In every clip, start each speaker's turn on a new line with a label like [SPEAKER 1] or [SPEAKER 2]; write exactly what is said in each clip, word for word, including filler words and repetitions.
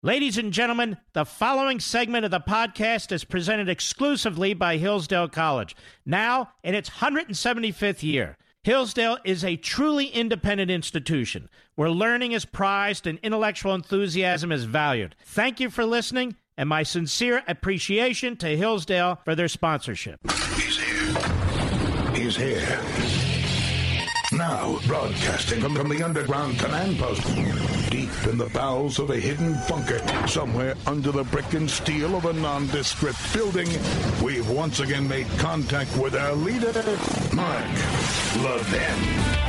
[SPEAKER 1] Ladies and gentlemen, the following segment of the podcast is presented exclusively by Hillsdale College. Now, in its one hundred seventy-fifth year, Hillsdale is a truly independent institution where learning is prized and intellectual enthusiasm is valued. Thank you for listening, and my sincere appreciation to Hillsdale for their sponsorship.
[SPEAKER 2] He's here. He's here. Now, broadcasting from, from the underground command post, deep in the bowels of a hidden bunker, somewhere under the brick and steel of a nondescript building, we've once again made contact with our leader, Mark Levin.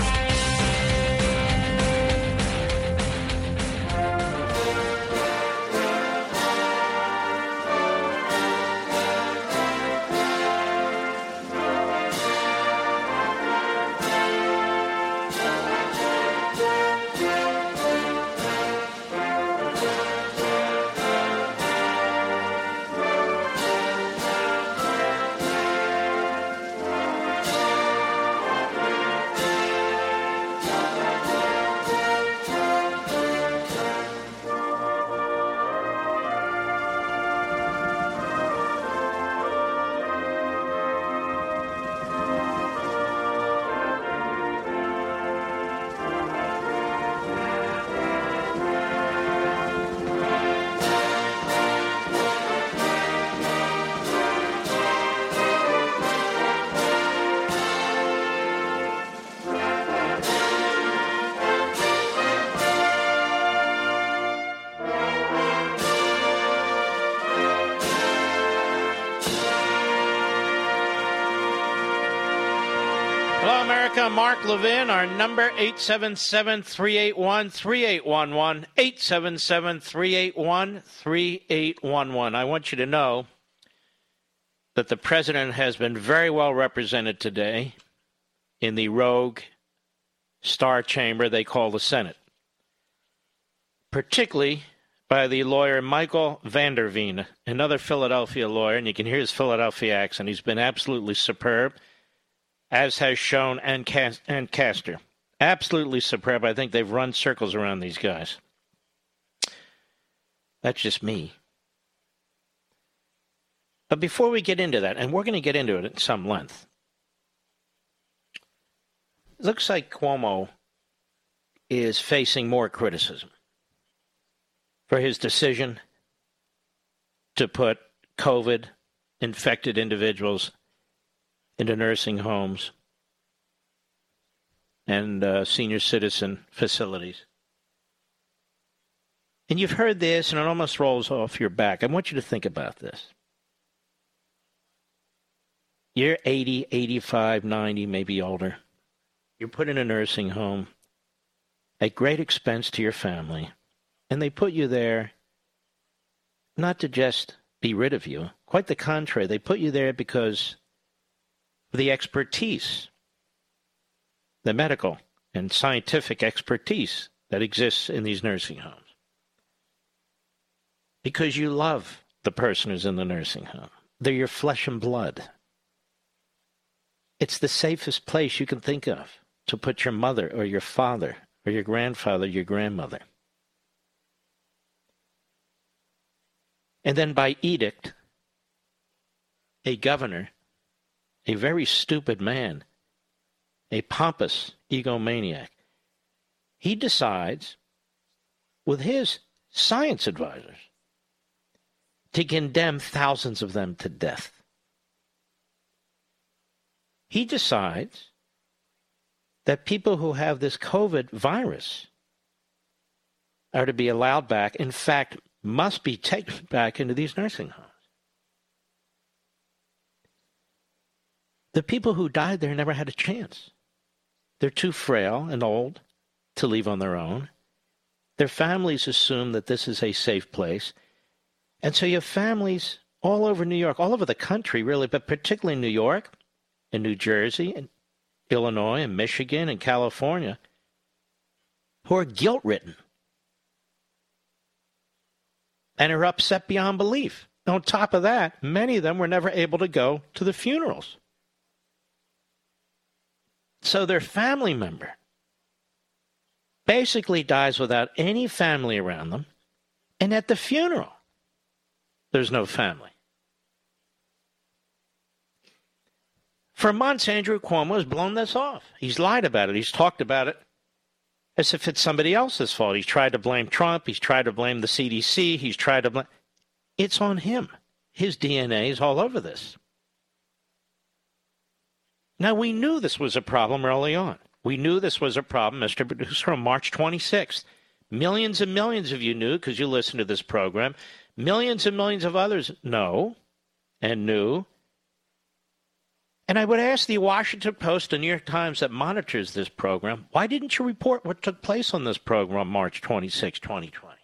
[SPEAKER 1] Mark Levin, our number, eight seven seven, three eight one, three eight one one, eight seven seven, three eight one, three eight one one. I want you to know that the president has been very well represented today in the rogue star chamber they call the Senate, particularly by the lawyer Michael Vanderveen, another Philadelphia lawyer, and you can hear his Philadelphia accent. He's been absolutely superb, as has Schoen and, Cast- and Castor. Absolutely superb. I think they've run circles around these guys. That's just me. But before we get into that, and we're going to get into it at some length, it looks like Cuomo is facing more criticism for his decision to put COVID-infected individuals into nursing homes and uh, senior citizen facilities. And you've heard this, and it almost rolls off your back. I want you to think about this. You're eighty, eighty-five, ninety, maybe older. You're put in a nursing home at great expense to your family, and they put you there not to just be rid of you. Quite the contrary. They put you there because the expertise, the medical and scientific expertise that exists in these nursing homes. Because you love the person who's in the nursing home. They're your flesh and blood. It's the safest place you can think of to put your mother or your father or your grandfather, your grandmother. And then by edict, a governor, a very stupid man, a pompous egomaniac, he decides, with his science advisors, to condemn thousands of them to death. He decides that people who have this COVID virus are to be allowed back, in fact, must be taken back into these nursing homes. The people who died there never had a chance. They're too frail and old to leave on their own. Their families assume that this is a safe place. And so you have families all over New York, all over the country, really, but particularly New York and New Jersey and Illinois and Michigan and California, who are guilt-ridden and are upset beyond belief. On top of that, many of them were never able to go to the funerals. So their family member basically dies without any family around them, And at the funeral, there's no family. For months, Andrew Cuomo has blown this off. He's lied about it. He's talked about it as if it's somebody else's fault. He's tried to blame Trump. He's tried to blame the C D C. He's tried to blame... It's on him. His D N A is all over this. Now, we knew this was a problem early on. We knew this was a problem, Mister Producer, on March twenty-sixth. Millions and millions of you knew because you listened to this program. Millions and millions of others know and knew. And I would ask the Washington Post, the New York Times that monitors this program, why didn't you report what took place on this program on March twenty-sixth, twenty twenty?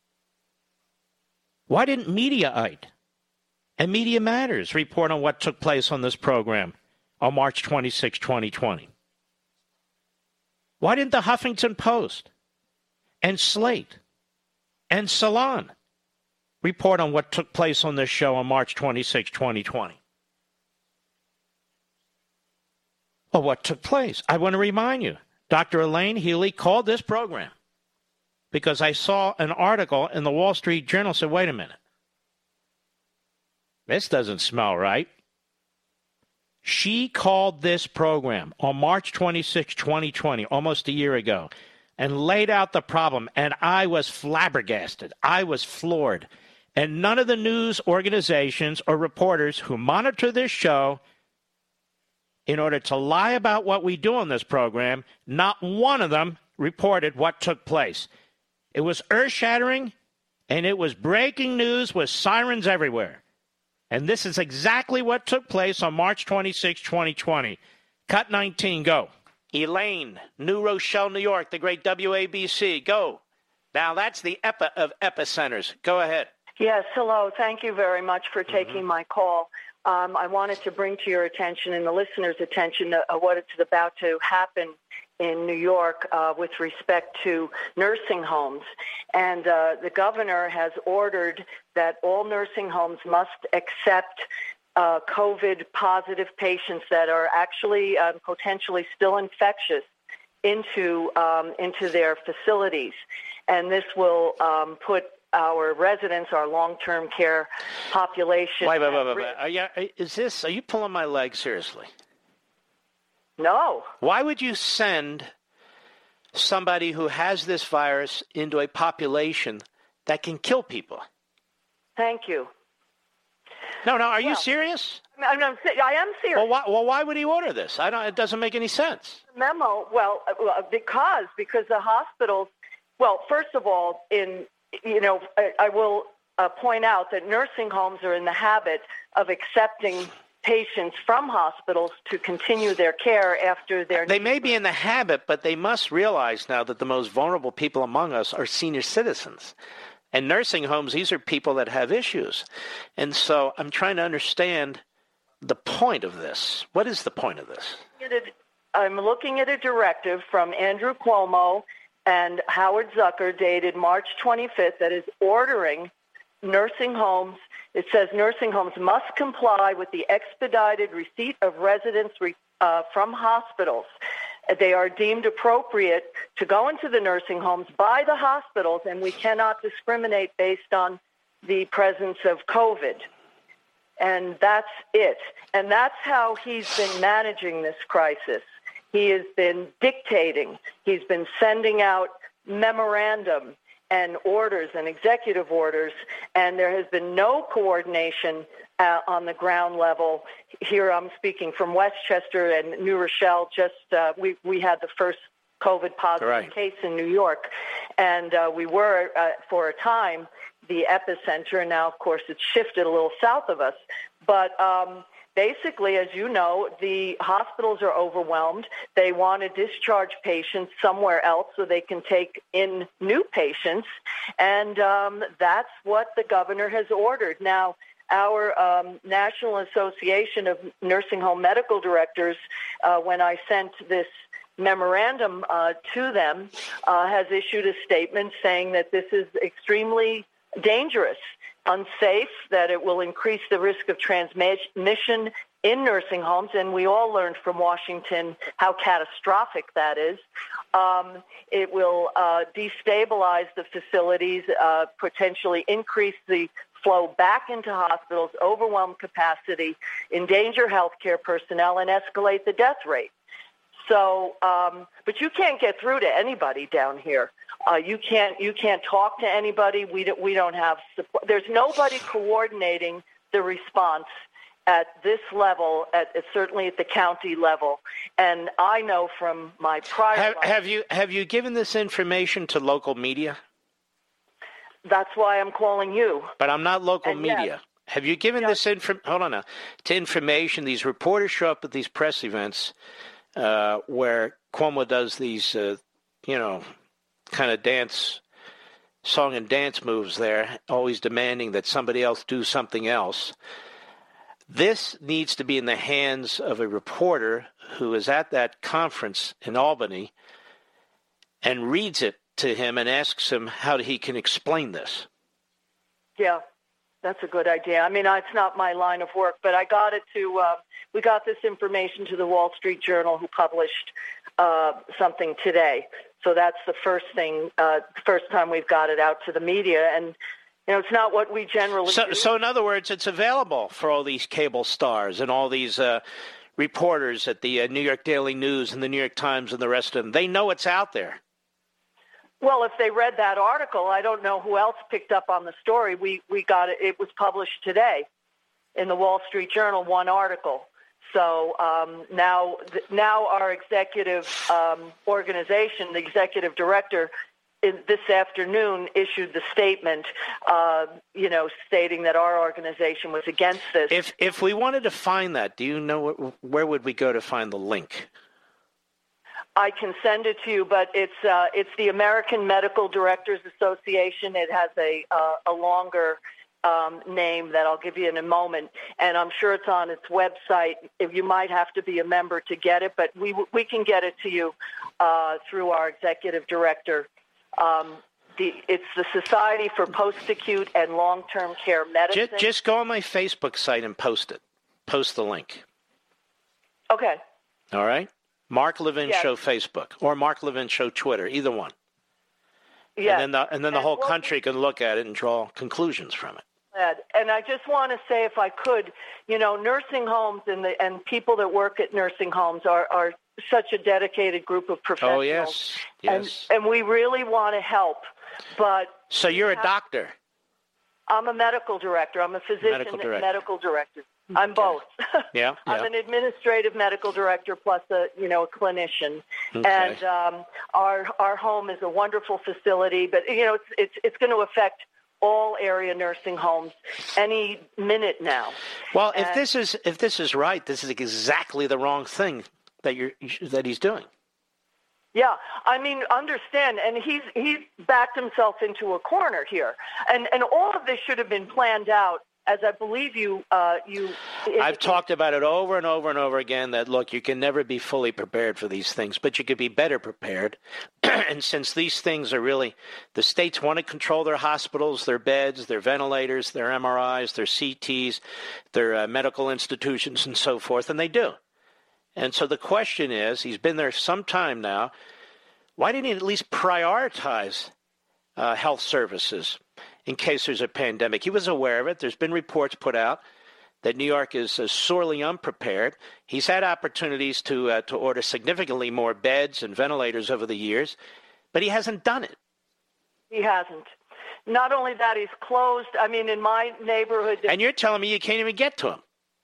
[SPEAKER 1] Why didn't Mediaite and Media Matters report on what took place on this program on March twenty-sixth, twenty twenty? Why didn't the Huffington Post and Slate and Salon report on what took place on this show on March twenty-sixth, twenty twenty? Well, what took place? I want to remind you, Doctor Elaine Healy called this program because I saw an article in the Wall Street Journal said, wait a minute, this doesn't smell right. She called this program on March twenty-sixth, twenty twenty, almost a year ago, and laid out the problem, and I was flabbergasted. I was floored. And none of the news organizations or reporters who monitor this show in order to lie about what we do on this program, not one of them reported what took place. It was earth-shattering, and it was breaking news with sirens everywhere. And this is exactly what took place on March twenty-sixth, twenty twenty. Cut nineteen, go. Elaine, New Rochelle, New York, the great W A B C, go. Now, that's the epi of epicenters. Go ahead.
[SPEAKER 3] Yes, hello. Thank you very much for taking mm-hmm. my call. Um, I wanted to bring to your attention and the listeners' attention uh, what is about to happen in New York uh, with respect to nursing homes. And uh, the governor has ordered that all nursing homes must accept uh, COVID-positive patients that are actually uh, potentially still infectious into um, into their facilities. And this will um, put our residents, our long-term care population.
[SPEAKER 1] Wait, wait, wait, wait, wait. Are you, is this, are you pulling my leg seriously?
[SPEAKER 3] No.
[SPEAKER 1] Why would you send somebody who has this virus into a population that can kill people?
[SPEAKER 3] Thank you.
[SPEAKER 1] No, no, are
[SPEAKER 3] well,
[SPEAKER 1] you serious?
[SPEAKER 3] I'm, I'm, I am serious.
[SPEAKER 1] Well why, well, why would he order this? I don't. It doesn't make any sense.
[SPEAKER 3] Memo, well, because, because the hospitals, well, first of all, in You know, I, I will uh, point out that nursing homes are in the habit of accepting patients from hospitals to continue their care after their...
[SPEAKER 1] They may be in the habit, but they must realize now that the most vulnerable people among us are senior citizens. And nursing homes, these are people that have issues. And so I'm trying to understand the point of this. What is the point of this?
[SPEAKER 3] I'm looking at a directive from Andrew Cuomo and Howard Zucker dated March twenty-fifth that is ordering nursing homes. It says nursing homes must comply with the expedited receipt of residents re, uh, from hospitals. They are deemed appropriate to go into the nursing homes by the hospitals, and we cannot discriminate based on the presence of COVID. And that's it. And that's how he's been managing this crisis. He has been dictating. He's been sending out memorandum and orders and executive orders, and there has been no coordination uh, on the ground level. Here I'm speaking from Westchester and New Rochelle. Just uh, we, we had the first COVID positive
[SPEAKER 1] right.
[SPEAKER 3] case in New York, and uh, we were, uh, for a time, the epicenter, and now, of course, it's shifted a little south of us. But um, basically, as you know, the hospitals are overwhelmed. They want to discharge patients somewhere else so they can take in new patients, and um, that's what the governor has ordered. Now, our um, National Association of Nursing Home Medical Directors, uh, when I sent this memorandum uh, to them, uh, has issued a statement saying that this is extremely dangerous, unsafe, that it will increase the risk of transmission in nursing homes, and we all learned from Washington how catastrophic that is. Um, it will uh, destabilize the facilities, uh, potentially increase the flow back into hospitals, overwhelm capacity, endanger healthcare personnel, and escalate the death rate. So, um, but you can't get through to anybody down here. Uh, you can't you can't talk to anybody. We don't, we don't have support. There's nobody coordinating the response at this level, at, at certainly at the county level. And I know from my prior
[SPEAKER 1] have,
[SPEAKER 3] life,
[SPEAKER 1] have you have you given this information to local media?
[SPEAKER 3] That's why I'm calling you.
[SPEAKER 1] But I'm not local
[SPEAKER 3] and
[SPEAKER 1] media.
[SPEAKER 3] Yes,
[SPEAKER 1] have you given
[SPEAKER 3] yes.
[SPEAKER 1] this info? Hold on now. To information, these reporters show up at these press events uh, where Cuomo does these, uh, you know, kind of dance, song and dance moves there, always demanding that somebody else do something else. This needs to be in the hands of a reporter who is at that conference in Albany and reads it to him and asks him how he can explain this.
[SPEAKER 3] Yeah, that's a good idea. I mean, it's not my line of work, but I got it to, uh, we got this information to the Wall Street Journal, who published uh, something today. So that's the first thing, uh, first time we've got it out to the media. And, you know, it's not what we generally
[SPEAKER 1] so,
[SPEAKER 3] do.
[SPEAKER 1] So in other words, it's available for all these cable stars and all these uh, reporters at the uh, New York Daily News and the New York Times and the rest of them. They know it's out there.
[SPEAKER 3] Well, if they read that article, I don't know who else picked up on the story. We we got it. It was published today in the Wall Street Journal, one article. So um, now now our executive um, organization, the executive director, in, this afternoon issued the statement, uh, you know, stating that our organization was against this.
[SPEAKER 1] If if we wanted to find that, do you know where would we go to find the link?
[SPEAKER 3] I can send it to you, but it's uh, it's the American Medical Directors Association. It has a uh, a longer um, name that I'll give you in a moment, and I'm sure it's on its website. If you might have to be a member to get it, but we we can get it to you uh, through our executive director. Um, the, it's the Society for Post-Acute and Long-Term Care Medicine.
[SPEAKER 1] Just, just go on my Facebook site and post it. Post the link.
[SPEAKER 3] Okay.
[SPEAKER 1] All right. Mark Levin
[SPEAKER 3] Yes.
[SPEAKER 1] Show Facebook or Mark Levin Show Twitter, either one.
[SPEAKER 3] Yes.
[SPEAKER 1] And then the, and then the
[SPEAKER 3] And
[SPEAKER 1] whole
[SPEAKER 3] what
[SPEAKER 1] country can look at it and draw conclusions from it.
[SPEAKER 3] And I just want to say, if I could, you know, nursing homes and the and people that work at nursing homes are, are such a dedicated group of professionals.
[SPEAKER 1] Oh, yes, yes.
[SPEAKER 3] And, and we really want to help, but...
[SPEAKER 1] So you're a doctor?
[SPEAKER 3] I'm a medical director. I'm a physician
[SPEAKER 1] Medical director.
[SPEAKER 3] medical director. I'm
[SPEAKER 1] Okay.
[SPEAKER 3] both.
[SPEAKER 1] Yeah,
[SPEAKER 3] I'm
[SPEAKER 1] yeah.
[SPEAKER 3] an administrative medical director plus a, you know, a clinician.
[SPEAKER 1] Okay.
[SPEAKER 3] And um, our our home is a wonderful facility, but, you know, it's it's, it's going to affect all area nursing homes any minute now.
[SPEAKER 1] Well, if
[SPEAKER 3] And-
[SPEAKER 1] this is if this is right, this is exactly the wrong thing that you're that he's doing.
[SPEAKER 3] Yeah, I mean, understand, and he's he's backed himself into a corner here, and and all of this should have been planned out, as I believe you uh, you.
[SPEAKER 1] I've talked about it over and over and over again that, look, you can never be fully prepared for these things, but you could be better prepared. And since these things are really, the states want to control their hospitals, their beds, their ventilators, their M R Is, their C Ts, their uh, medical institutions and so forth, and they do. And so the question is, he's been there some time now, why didn't he at least prioritize uh, health services in case there's a pandemic? He was aware of it. There's been reports put out that New York is uh, sorely unprepared. He's had opportunities to uh, to order significantly more beds and ventilators over the years, but he hasn't done it.
[SPEAKER 3] He hasn't. Not only that, he's closed. I mean, in my neighborhood.
[SPEAKER 1] And you're telling me you can't even get to him?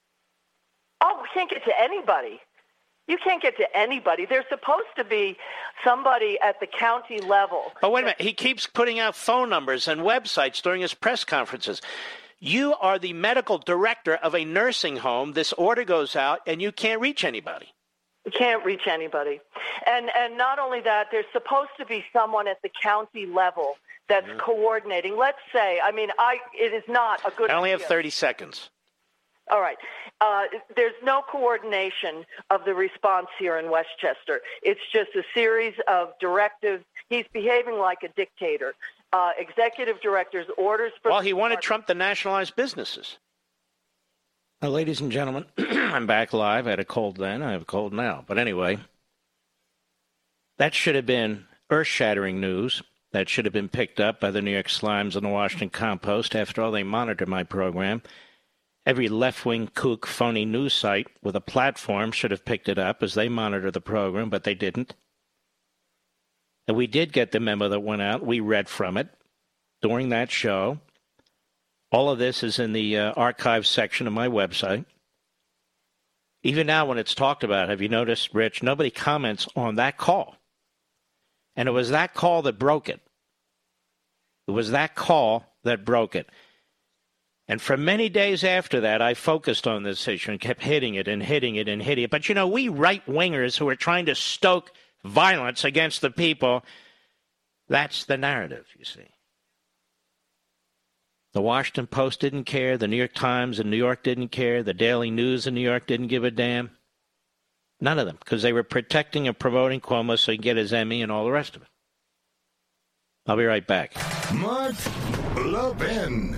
[SPEAKER 3] Oh, we can't get to anybody. You can't get to anybody. There's supposed to be somebody at the county level.
[SPEAKER 1] But wait a minute. He keeps putting out phone numbers and websites during his press conferences. You are the medical director of a nursing home. This order goes out, and you can't reach anybody.
[SPEAKER 3] You can't reach anybody. And and not only that, there's supposed to be someone at the county level that's mm-hmm. coordinating. Let's say, I mean, I it is not a good
[SPEAKER 1] I only
[SPEAKER 3] idea.
[SPEAKER 1] have thirty seconds.
[SPEAKER 3] All right. Uh, there's no coordination of the response here in Westchester. It's just a series of directives. He's behaving like a dictator. Uh, executive directors, orders. For
[SPEAKER 1] well, he wanted Trump to nationalize businesses. Uh, ladies and gentlemen, I'm back live. I had a cold then. I have a cold now. But anyway, that should have been earth-shattering news. That should have been picked up by the New York Slimes and the Washington Compost. After all, they monitor my program. Every left-wing kook phony news site with a platform should have picked it up as they monitor the program, but they didn't. And we did get the memo that went out. We read from it during that show. All of this is in the uh, archive section of my website. Even now when it's talked about, have you noticed, Rich, nobody comments on that call. And it was that call that broke it. It was that call that broke it. And for many days after that, I focused on this issue and kept hitting it and hitting it and hitting it. But, you know, we right-wingers who are trying to stoke violence against the people, that's the narrative, you see. The Washington Post didn't care. The New York Times in New York didn't care. The Daily News in New York didn't give a damn. None of them, because they were protecting and promoting Cuomo so he can get his Emmy and all the rest of it. I'll be right back.
[SPEAKER 2] Mark Levin.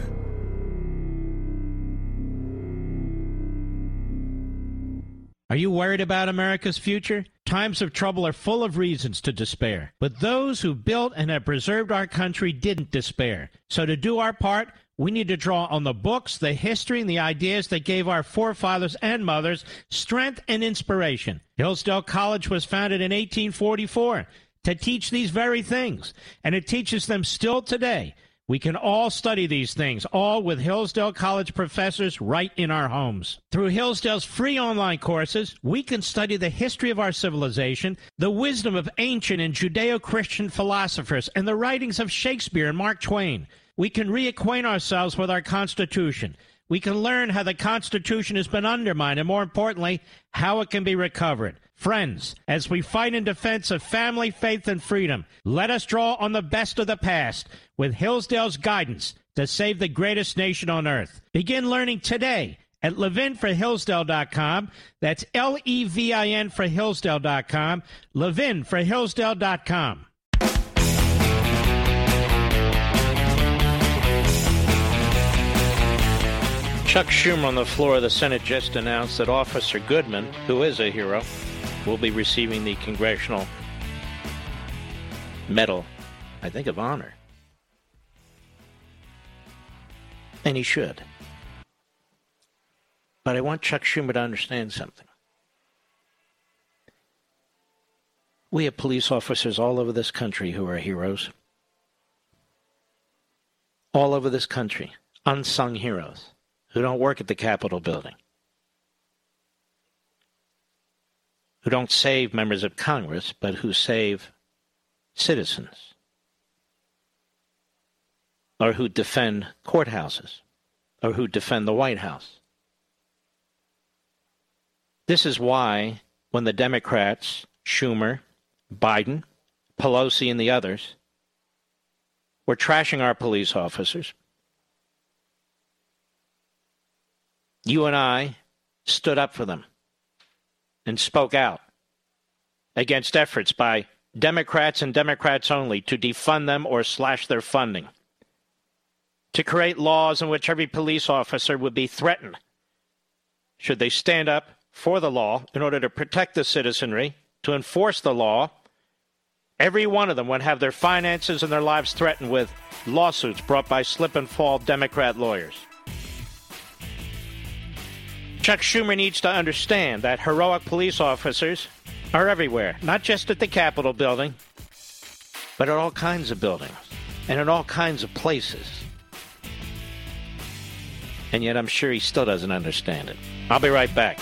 [SPEAKER 4] Are you worried about America's future? Times of trouble are full of reasons to despair. But those who built and have preserved our country didn't despair. So to do our part, we need to draw on the books, the history, and the ideas that gave our forefathers and mothers strength and inspiration. Hillsdale College was founded in eighteen forty-four to teach these very things, and it teaches them still today. We can all study these things, all with Hillsdale College professors right in our homes. Through Hillsdale's free online courses, we can study the history of our civilization, the wisdom of ancient and Judeo-Christian philosophers, and the writings of Shakespeare and Mark Twain. We can reacquaint ourselves with our Constitution. We can learn how the Constitution has been undermined, and more importantly, how it can be recovered. Friends, as we fight in defense of family, faith, and freedom, let us draw on the best of the past with Hillsdale's guidance to save the greatest nation on earth. Begin learning today at levin for hillsdale dot com. That's L E V I N for hillsdale dot com. levin for hillsdale dot com.
[SPEAKER 1] Chuck Schumer on the floor of the Senate just announced that Officer Goodman, who is a hero, will be receiving the Congressional Medal, I think, of Honor. And he should. But I want Chuck Schumer to understand something. We have police officers all over this country who are heroes. All over this country. Unsung heroes who don't work at the Capitol building. Who don't save members of Congress, but who save citizens. Or who defend courthouses. Or who defend the White House. This is why when the Democrats, Schumer, Biden, Pelosi, and the others were trashing our police officers, you and I stood up for them and spoke out against efforts by Democrats and Democrats only to defund them or slash their funding, to create laws in which every police officer would be threatened should they stand up for the law in order to protect the citizenry, to enforce the law. Every one of them would have their finances and their lives threatened with lawsuits brought by slip-and-fall Democrat lawyers. Chuck Schumer needs to understand that heroic police officers are everywhere, not just at the Capitol building, but at all kinds of buildings and in all kinds of places. And yet I'm sure he still doesn't understand it. I'll be right back.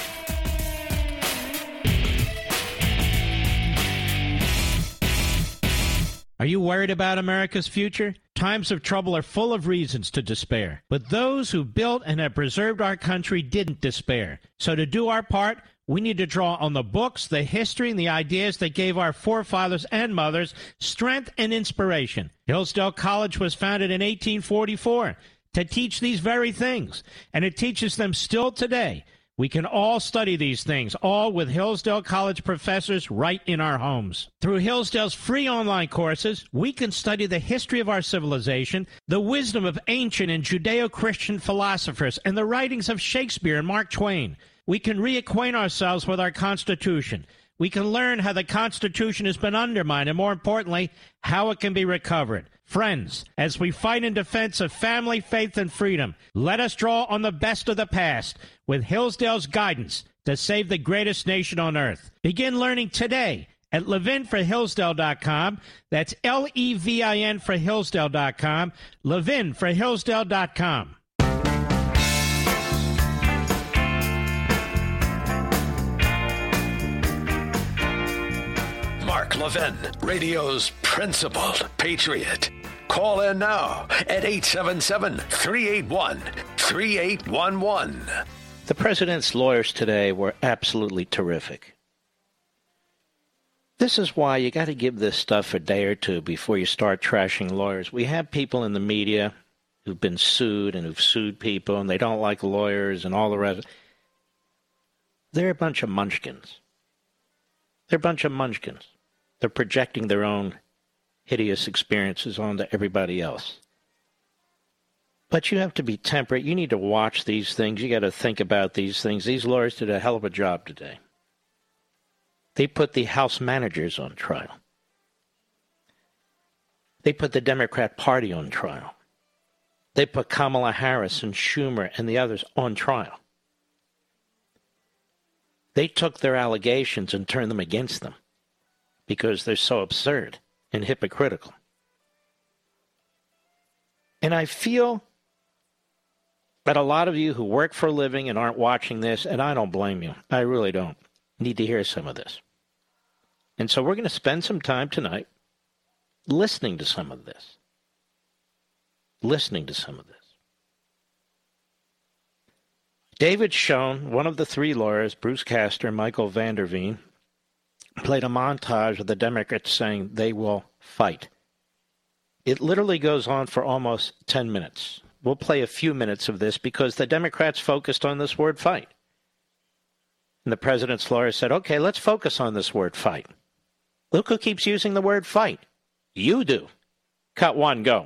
[SPEAKER 4] Are you worried about America's future? Times of trouble are full of reasons to despair. But those who built and have preserved our country didn't despair. So to do our part, we need to draw on the books, the history, and the ideas that gave our forefathers and mothers strength and inspiration. Hillsdale College was founded in eighteen forty-four to teach these very things, and it teaches them still today. We can all study these things, all with Hillsdale College professors right in our homes. Through Hillsdale's free online courses, we can study the history of our civilization, the wisdom of ancient and Judeo-Christian philosophers, and the writings of Shakespeare and Mark Twain. We can reacquaint ourselves with our Constitution. We can learn how the Constitution has been undermined, and more importantly, how it can be recovered. Friends, as we fight in defense of family, faith, and freedom, let us draw on the best of the past with Hillsdale's guidance to save the greatest nation on earth. Begin learning today at levin for hillsdale dot com. That's L E V I N for hillsdale dot com. levin for hillsdale dot com.
[SPEAKER 5] Mark Levin, radio's principled patriot. Call in now at eight seven seven, three eight one, three eight one one.
[SPEAKER 1] The president's lawyers today were absolutely terrific. This is why you got to give this stuff a day or two before you start trashing lawyers. We have people in the media who've been sued and who've sued people, and they don't like lawyers and all the rest. They're a bunch of munchkins. They're a bunch of munchkins. They're projecting their own hideous experiences onto everybody else. But you have to be temperate. You need to watch these things. You got to think about these things. These lawyers did a hell of a job today. They put the House managers on trial. They put the Democrat Party on trial. They put Kamala Harris and Schumer and the others on trial. They took their allegations and turned them against them because they're so absurd and hypocritical. And I feel that a lot of you who work for a living and aren't watching this, and I don't blame you, I really don't, need to hear some of this. And so we're going to spend some time tonight listening to some of this. Listening to some of this. David Schoen, one of the three lawyers, Bruce Castor, Michael Vanderveen, played a montage of the Democrats saying they will fight. It literally goes on for almost ten minutes. We'll play a few minutes of this because the Democrats focused on this word fight. And the president's lawyer said, okay, let's focus on this word fight. Look who keeps using the word fight. You do. Cut one, go.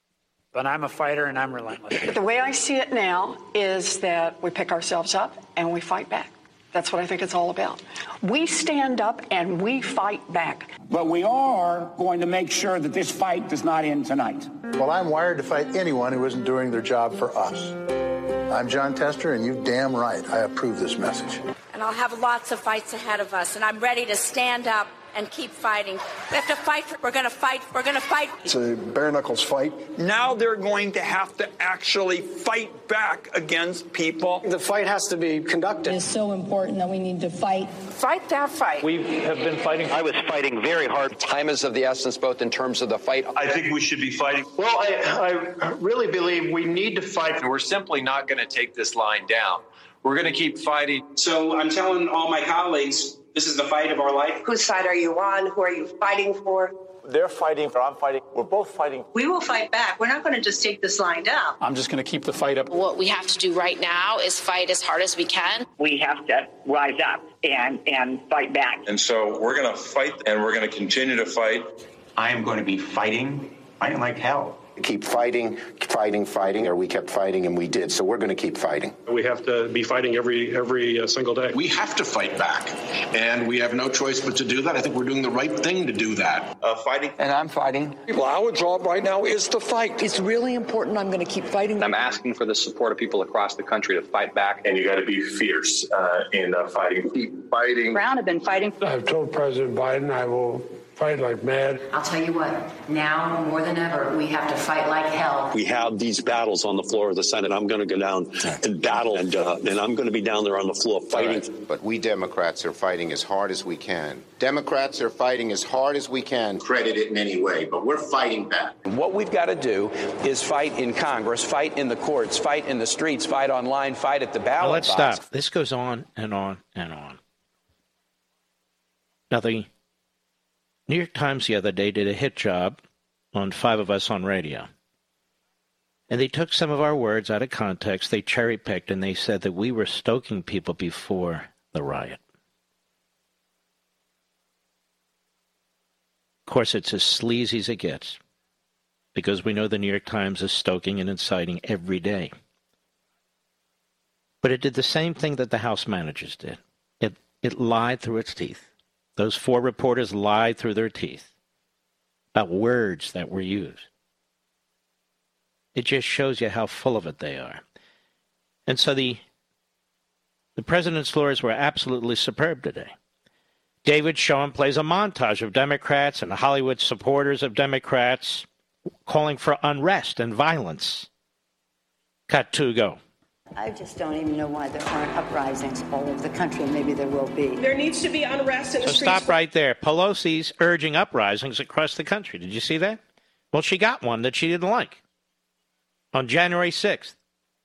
[SPEAKER 6] But I'm a fighter and I'm relentless.
[SPEAKER 7] The way I see it now is that we pick ourselves up and we fight back. That's what I think it's all about. We stand up and we fight back.
[SPEAKER 8] But we are going to make sure that this fight does not end tonight.
[SPEAKER 9] Well, I'm wired to fight anyone who isn't doing their job for us. I'm John Tester, and you damn right I approve this message.
[SPEAKER 10] And I'll have lots of fights ahead of us, and I'm ready to stand up and keep fighting. We have to fight. We're going to fight. We're going to fight.
[SPEAKER 9] It's a bare knuckles fight.
[SPEAKER 11] Now they're going to have to actually fight back against people.
[SPEAKER 6] The fight has to be conducted.
[SPEAKER 12] It's so important that we need to fight.
[SPEAKER 7] Fight that fight.
[SPEAKER 13] We have been fighting.
[SPEAKER 14] I was fighting very hard. Time is of the essence, both in terms of the fight.
[SPEAKER 15] I think we should be fighting.
[SPEAKER 13] Well, I, I really believe we need to fight.
[SPEAKER 16] We're simply not going to take this line down. We're going to keep fighting.
[SPEAKER 17] So I'm telling all my colleagues, this is the fight of our life.
[SPEAKER 18] Whose side are you on? Who are you fighting for?
[SPEAKER 19] They're fighting, or I'm fighting. We're both fighting.
[SPEAKER 18] We will fight back. We're not going to just take this line down.
[SPEAKER 6] I'm just going to keep the fight up.
[SPEAKER 20] What we have to do right now is fight as hard as we can.
[SPEAKER 21] We have to rise up and, and fight back.
[SPEAKER 15] And so we're going to fight, and we're going to continue to fight.
[SPEAKER 22] I am going to be fighting, fighting like hell.
[SPEAKER 23] Keep fighting, fighting, fighting, or we kept fighting and we did. So we're going to keep fighting.
[SPEAKER 24] We have to be fighting every every uh, single day.
[SPEAKER 2] We have to fight back, and we have no choice but to do that. I think we're doing the right thing to do that.
[SPEAKER 15] Uh, fighting.
[SPEAKER 11] And I'm fighting.
[SPEAKER 25] Well, our job right now is to fight.
[SPEAKER 26] It's really important. I'm going to keep fighting.
[SPEAKER 14] I'm asking for the support of people across the country to fight back.
[SPEAKER 15] And you got to be fierce uh, in uh, fighting.
[SPEAKER 23] Keep fighting.
[SPEAKER 18] Brown have been fighting.
[SPEAKER 27] I've told President Biden I will fight like mad.
[SPEAKER 28] I'll tell you what, now more than ever, we have to fight like hell.
[SPEAKER 29] We have these battles on the floor of the Senate. I'm going to go down and battle, and uh, and I'm going to be down there on the floor fighting.
[SPEAKER 23] Right. But we Democrats are fighting as hard as we can. Democrats are fighting as hard as we can. Credit it in any way, but we're fighting back.
[SPEAKER 11] What we've got to do is fight in Congress, fight in the courts, fight in the streets, fight online, fight at the ballot
[SPEAKER 1] now let's
[SPEAKER 11] box.
[SPEAKER 1] stop. This goes on and on and on. Now, the New York Times the other day did a hit job on Five of Us on Radio. And they took some of our words out of context. They cherry-picked, and they said that we were stoking people before the riot. Of course, it's as sleazy as it gets, because we know the New York Times is stoking and inciting every day. But it did the same thing that the House managers did. It, it lied through its teeth. Those four reporters lied through their teeth about words that were used. It just shows you how full of it they are. And so the, the president's lawyers were absolutely superb today. David Schoen plays a montage of Democrats and Hollywood supporters of Democrats calling for unrest and violence. Cut two, go.
[SPEAKER 28] I just don't even know why there aren't uprisings all over the country. Maybe there will be.
[SPEAKER 3] There needs to be unrest in the
[SPEAKER 1] so
[SPEAKER 3] streets.
[SPEAKER 1] Stop right there. Pelosi's urging uprisings across the country. Did you see that? Well, she got one that she didn't like on January sixth.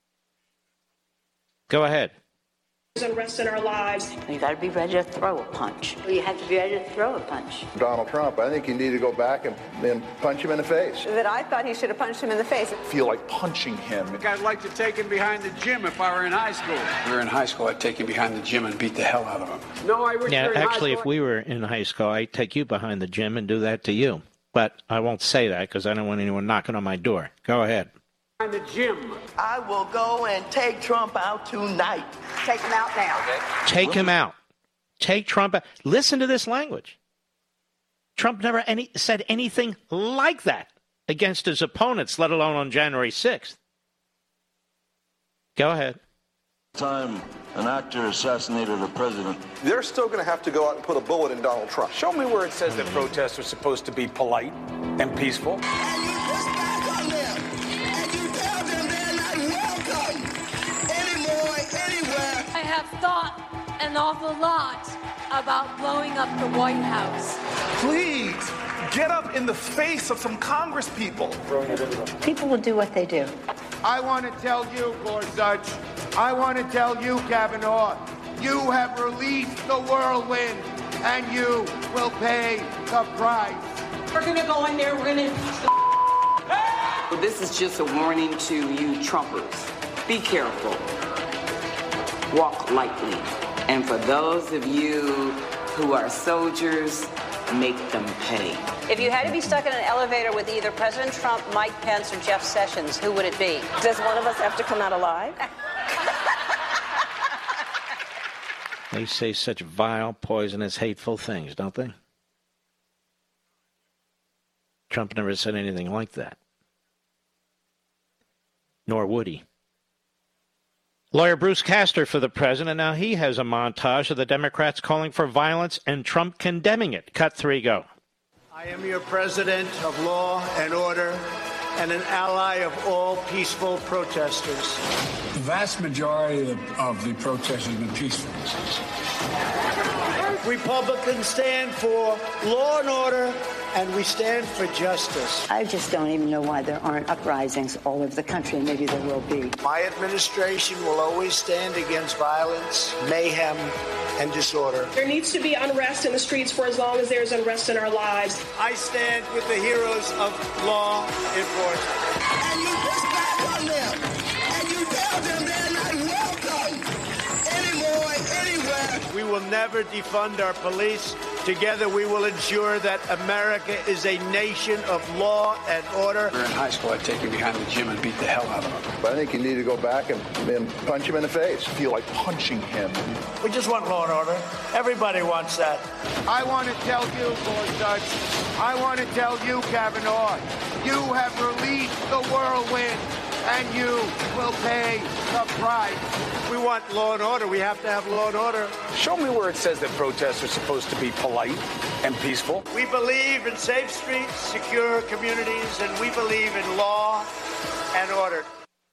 [SPEAKER 1] Go ahead.
[SPEAKER 3] Unrest in our lives.
[SPEAKER 28] You got to be ready to throw a punch. You have to be ready to throw a punch.
[SPEAKER 4] Donald Trump, I think you need to go back and, and punch him in the face.
[SPEAKER 5] That I thought he should have punched him in the face.
[SPEAKER 4] I feel like punching him.
[SPEAKER 7] I'd like to take him behind the gym if I were in high school. If we were in high school, I'd take him behind the gym and beat the hell out of him. No, I wish.
[SPEAKER 1] Yeah,
[SPEAKER 7] we were in
[SPEAKER 1] actually,
[SPEAKER 7] high
[SPEAKER 1] if we were in high school, I'd take you behind the gym and do that to you. But I won't say that because I don't want anyone knocking on my door. Go ahead.
[SPEAKER 7] The gym.
[SPEAKER 8] I will go and take Trump out tonight.
[SPEAKER 5] Take him out now.
[SPEAKER 8] Okay.
[SPEAKER 1] Take him out. Take Trump out. Listen to this language. Trump never any, said anything like that against his opponents, let alone on January sixth. Go ahead.
[SPEAKER 9] Time an actor assassinated a president.
[SPEAKER 10] They're still going to have to go out and put a bullet in Donald Trump.
[SPEAKER 7] Show me where it says that protests are supposed to be polite and peaceful.
[SPEAKER 12] I have thought an awful lot about blowing up the White House.
[SPEAKER 13] Please, get up in the face of some Congress people.
[SPEAKER 28] People will do what they do.
[SPEAKER 30] I want to tell you, Gorsuch, I want to tell you, Kavanaugh, you have released the whirlwind, and you will pay the price.
[SPEAKER 5] We're going to go in there, we're going to impeach the...
[SPEAKER 31] This is just a warning to you Trumpers. Be careful. Walk lightly. And for those of you who are soldiers, make them pay.
[SPEAKER 18] If you had to be stuck in an elevator with either President Trump, Mike Pence, or Jeff Sessions, who would it be?
[SPEAKER 5] Does one of us have to come out alive?
[SPEAKER 1] They say such vile, poisonous, hateful things, don't they? Trump never said anything like that. Nor would he. Lawyer Bruce Castor for the president. Now he has a montage of the Democrats calling for violence and Trump condemning it. Cut three, go.
[SPEAKER 32] I am your president of law and order and an ally of all peaceful protesters.
[SPEAKER 27] The vast majority of the, of the protests have been peaceful.
[SPEAKER 32] Republicans stand for law and order, and we stand for justice.
[SPEAKER 28] I just don't even know why there aren't uprisings all over the country. Maybe there will be.
[SPEAKER 32] My administration will always stand against violence, mayhem, and disorder.
[SPEAKER 3] There needs to be unrest in the streets for as long as there's unrest in our lives.
[SPEAKER 32] I stand with the heroes of law enforcement.
[SPEAKER 8] And you push back on them, and you tell them they're not welcome anymore, anywhere.
[SPEAKER 32] We will never defund our police. Together we will ensure that America is a nation of law and order.
[SPEAKER 7] If we were in high school, I'd take him behind the gym and beat the hell out of him.
[SPEAKER 4] But I think you need to go back and, and punch him in the face. I feel like punching him.
[SPEAKER 32] We just want law and order. Everybody wants that. I want to tell you, Gorsuch, I want to tell you, Kavanaugh, you have released the whirlwind, and you will pay the price. We want law and order. We have to have law and order.
[SPEAKER 7] Show me where it says that protests are supposed to be polite and peaceful.
[SPEAKER 32] We believe in safe streets, secure communities, and we believe in law and order.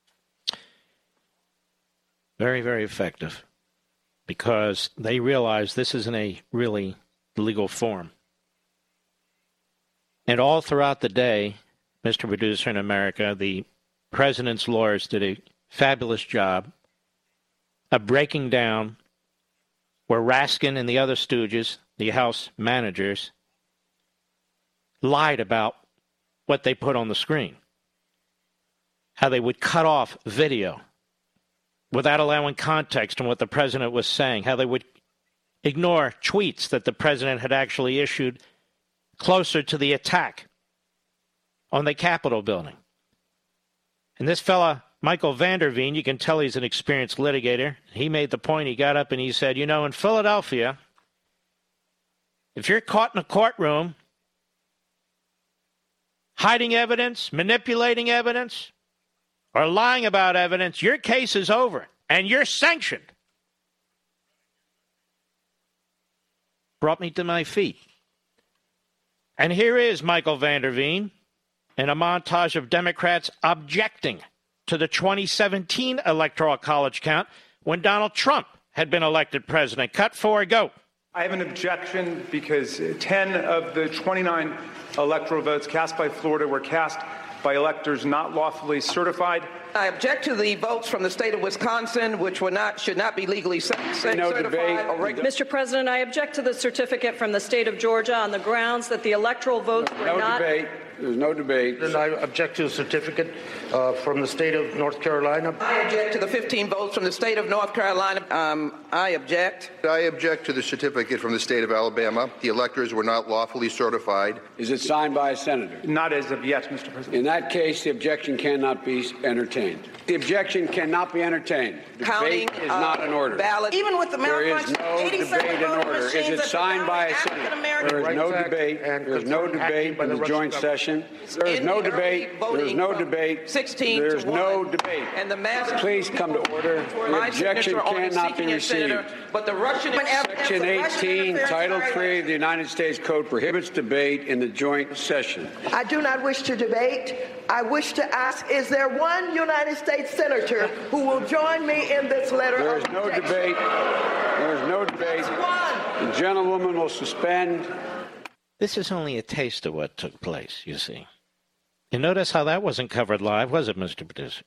[SPEAKER 1] Very, very effective, because they realize this isn't a really legal form. And all throughout the day, Mister Producer in America, the president's lawyers did a fabulous job of breaking down where Raskin and the other stooges, the House managers, lied about what they put on the screen. how they would cut off video without allowing context on what the president was saying, how they would ignore tweets that the president had actually issued closer to the attack on the Capitol building. And this fella, Michael van der Veen, you can tell he's an experienced litigator. He made the point, he got up and he said, you know, in Philadelphia, if you're caught in a courtroom hiding evidence, manipulating evidence, or lying about evidence, your case is over and you're sanctioned. Brought me to my feet. And here is Michael van der Veen in a montage of Democrats objecting to the twenty seventeen Electoral College count when Donald Trump had been elected president. Cut four, go.
[SPEAKER 13] I have an objection because ten of the twenty-nine electoral votes cast by Florida were cast by electors not lawfully certified.
[SPEAKER 31] I object to the votes from the state of Wisconsin, which were not should not be legally c- c-
[SPEAKER 13] no
[SPEAKER 31] certified.
[SPEAKER 13] Debate.
[SPEAKER 2] Mister President, I object to the certificate from the state of Georgia on the grounds that the electoral votes
[SPEAKER 13] no,
[SPEAKER 2] were
[SPEAKER 13] no
[SPEAKER 2] not.
[SPEAKER 13] Debate. There's no debate.
[SPEAKER 6] And I object to a certificate uh, from the state of North Carolina.
[SPEAKER 31] I object to the fifteen votes from the state of North Carolina. Um, I object.
[SPEAKER 10] I object to the certificate from the state of Alabama. The electors were not lawfully certified.
[SPEAKER 7] Is it signed by a senator?
[SPEAKER 13] Not as of yet, Mister President.
[SPEAKER 7] In that case, the objection cannot be entertained. The objection cannot be entertained.
[SPEAKER 31] Counting
[SPEAKER 7] Debate is
[SPEAKER 31] uh,
[SPEAKER 7] not in order.
[SPEAKER 31] Ballot. Even with the
[SPEAKER 7] There is
[SPEAKER 31] malfunction,
[SPEAKER 7] no
[SPEAKER 31] eighty-seven
[SPEAKER 7] debate in
[SPEAKER 31] voting
[SPEAKER 7] order. Is
[SPEAKER 31] machines
[SPEAKER 7] it
[SPEAKER 31] at the
[SPEAKER 7] signed by a
[SPEAKER 31] African
[SPEAKER 7] senator?
[SPEAKER 31] American.
[SPEAKER 7] There is no
[SPEAKER 6] Rights Act
[SPEAKER 7] debate.
[SPEAKER 6] and
[SPEAKER 7] There is no
[SPEAKER 6] concerned
[SPEAKER 7] debate
[SPEAKER 6] acting by
[SPEAKER 7] in
[SPEAKER 6] the
[SPEAKER 7] the
[SPEAKER 6] Russian
[SPEAKER 7] joint
[SPEAKER 6] government.
[SPEAKER 7] session. There is
[SPEAKER 31] In
[SPEAKER 7] no
[SPEAKER 31] the early
[SPEAKER 7] debate. There is
[SPEAKER 31] voting
[SPEAKER 7] no
[SPEAKER 31] from
[SPEAKER 7] debate.
[SPEAKER 31] sixteen
[SPEAKER 7] There
[SPEAKER 31] to
[SPEAKER 7] is no
[SPEAKER 31] one.
[SPEAKER 7] debate.
[SPEAKER 31] And the massive
[SPEAKER 7] Please come to order. The
[SPEAKER 31] My
[SPEAKER 7] objection
[SPEAKER 31] signature on
[SPEAKER 7] cannot
[SPEAKER 31] seeking
[SPEAKER 7] be
[SPEAKER 31] a
[SPEAKER 7] received.
[SPEAKER 31] senator, but the Russian
[SPEAKER 7] Section eighteen, Title three of the United States Code prohibits debate in the joint session.
[SPEAKER 8] I do not wish to debate. I wish to ask, is there one United States senator who will join me in this letter
[SPEAKER 7] There
[SPEAKER 8] of
[SPEAKER 7] is no
[SPEAKER 8] objection?
[SPEAKER 7] debate. There is no debate.
[SPEAKER 8] One.
[SPEAKER 7] The gentlewoman will suspend.
[SPEAKER 1] This is only a taste of what took place, you see. You notice how that wasn't covered live, was it, Mister Producer?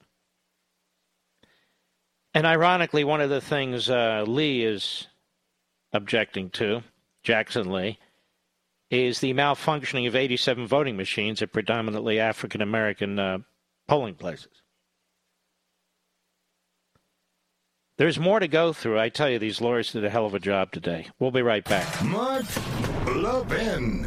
[SPEAKER 1] And ironically, one of the things uh, Lee is objecting to, Jackson Lee, is the malfunctioning of eighty-seven voting machines at predominantly African-American uh, polling places. There's more to go through. I tell you, these lawyers did a hell of a job today. We'll be right back.
[SPEAKER 14] Mark Levin.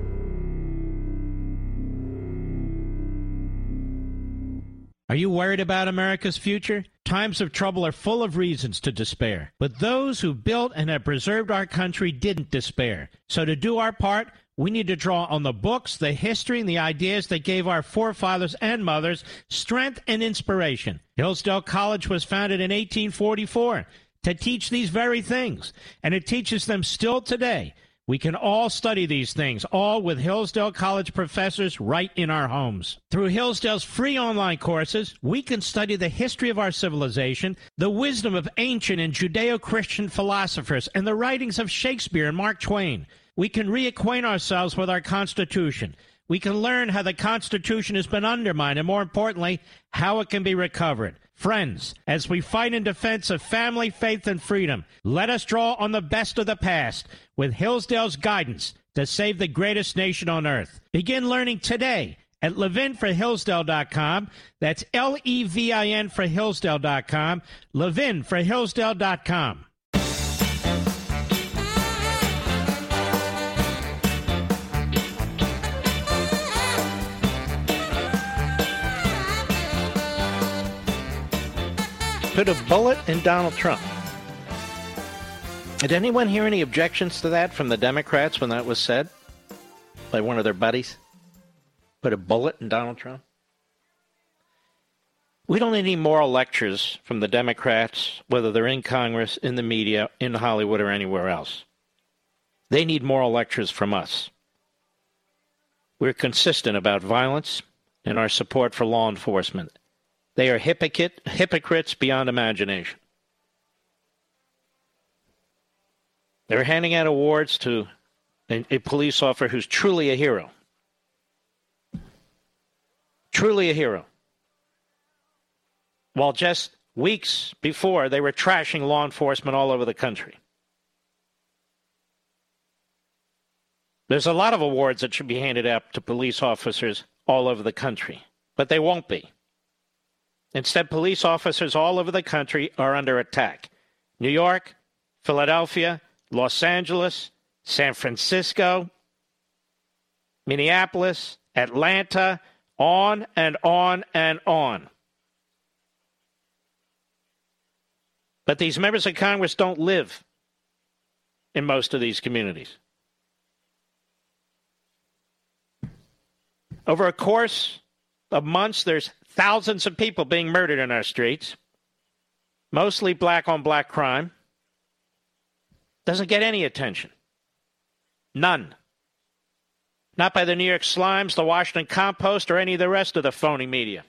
[SPEAKER 1] Are you worried about America's future? Times of trouble are full of reasons to despair. But those who built and have preserved our country didn't despair. So to do our part, we need to draw on the books, the history, and the ideas that gave our forefathers and mothers strength and inspiration. Hillsdale College was founded in eighteen forty-four to teach these very things, and it teaches them still today. We can all study these things, all with Hillsdale College professors right in our homes. Through Hillsdale's free online courses, we can study the history of our civilization, the wisdom of ancient and Judeo-Christian philosophers, and the writings of Shakespeare and Mark Twain. We can reacquaint ourselves with our Constitution. We can learn how the Constitution has been undermined, and more importantly, how it can be recovered. Friends, as we fight in defense of family, faith, and freedom, let us draw on the best of the past with Hillsdale's guidance to save the greatest nation on earth. Begin learning today at levin for hillsdale dot com. That's L E V I N for hillsdale dot com. levin for hillsdale dot com. Put a bullet in Donald Trump. Did anyone hear any objections to that from the Democrats when that was said by one of their buddies? Put a bullet in Donald Trump? We don't need any moral lectures from the Democrats, whether they're in Congress, in the media, in Hollywood, or anywhere else. They need moral lectures from us. We're consistent about violence and our support for law enforcement. They are hypocrite, hypocrites beyond imagination. They're handing out awards to a, a police officer who's truly a hero. Truly a hero. While just weeks before, they were trashing law enforcement all over the country. There's a lot of awards that should be handed out to police officers all over the country, but they won't be. Instead, police officers all over the country are under attack. New York, Philadelphia, Los Angeles, San Francisco, Minneapolis, Atlanta, on and on and on. But these members of Congress don't live in most of these communities. Over a course of months, there's thousands of people being murdered in our streets, mostly black-on-black crime. Doesn't get any attention. None. Not by the New York Slimes, the Washington Compost, or any of the rest of the phony media.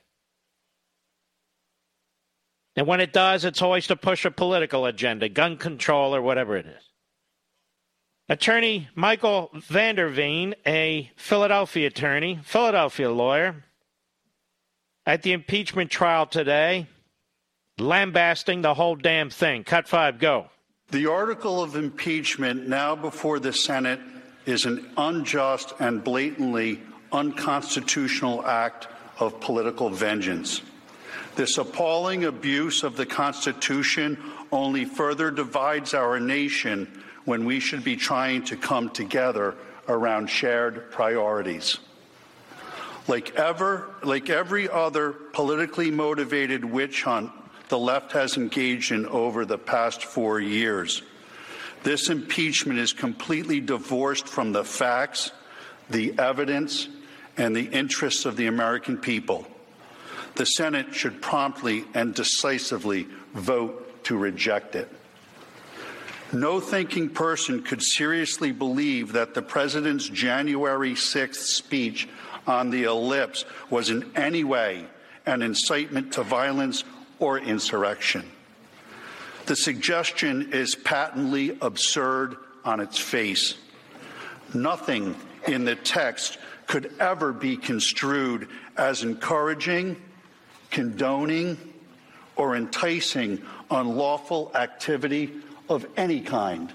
[SPEAKER 1] And when it does, it's always to push a political agenda, gun control, or whatever it is. Attorney Michael Vanderveen, a Philadelphia attorney, Philadelphia lawyer, at the impeachment trial today, lambasting the whole damn thing. Cut five, go.
[SPEAKER 15] The article of impeachment now before the Senate is an unjust and blatantly unconstitutional act of political vengeance. This appalling abuse of the Constitution only further divides our nation when we should be trying to come together around shared priorities. Like ever, like every other politically motivated witch hunt the left has engaged in over the past four years, this impeachment is completely divorced from the facts, the evidence, and the interests of the American people. The Senate should promptly and decisively vote to reject it. No thinking person could seriously believe that the President's January sixth speech on the ellipse was in any way an incitement to violence or insurrection. The suggestion is patently absurd on its face. Nothing in the text could ever be construed as encouraging, condoning, or enticing unlawful activity of any kind.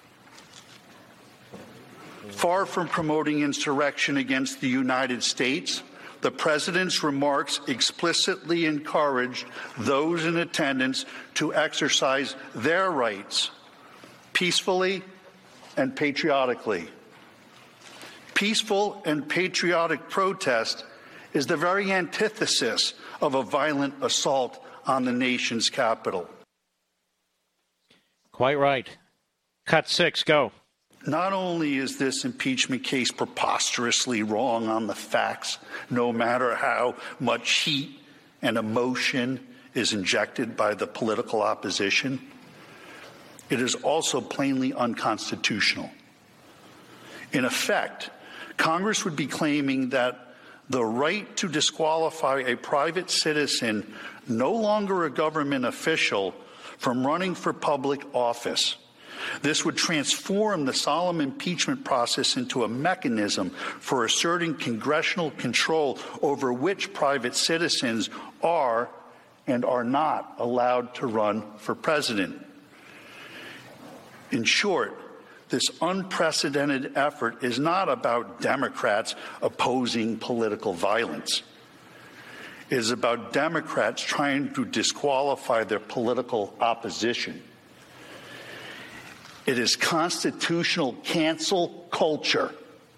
[SPEAKER 15] Far from promoting insurrection against the United States, the President's remarks explicitly encouraged those in attendance to exercise their rights peacefully and patriotically. Peaceful and patriotic protest is the very antithesis of a violent assault on the nation's capital.
[SPEAKER 1] Quite right. Cut six, go.
[SPEAKER 15] Not only is this impeachment case preposterously wrong on the facts, no matter how much heat and emotion is injected by the political opposition, it is also plainly unconstitutional. In effect, Congress would be claiming that the right to disqualify a private citizen, no longer a government official, from running for public office. This would transform the solemn impeachment process into a mechanism for asserting congressional control over which private citizens are and are not allowed to run for president. In short, this unprecedented effort is not about Democrats opposing political violence. It is about Democrats trying to disqualify their political opposition. It is constitutional cancel culture.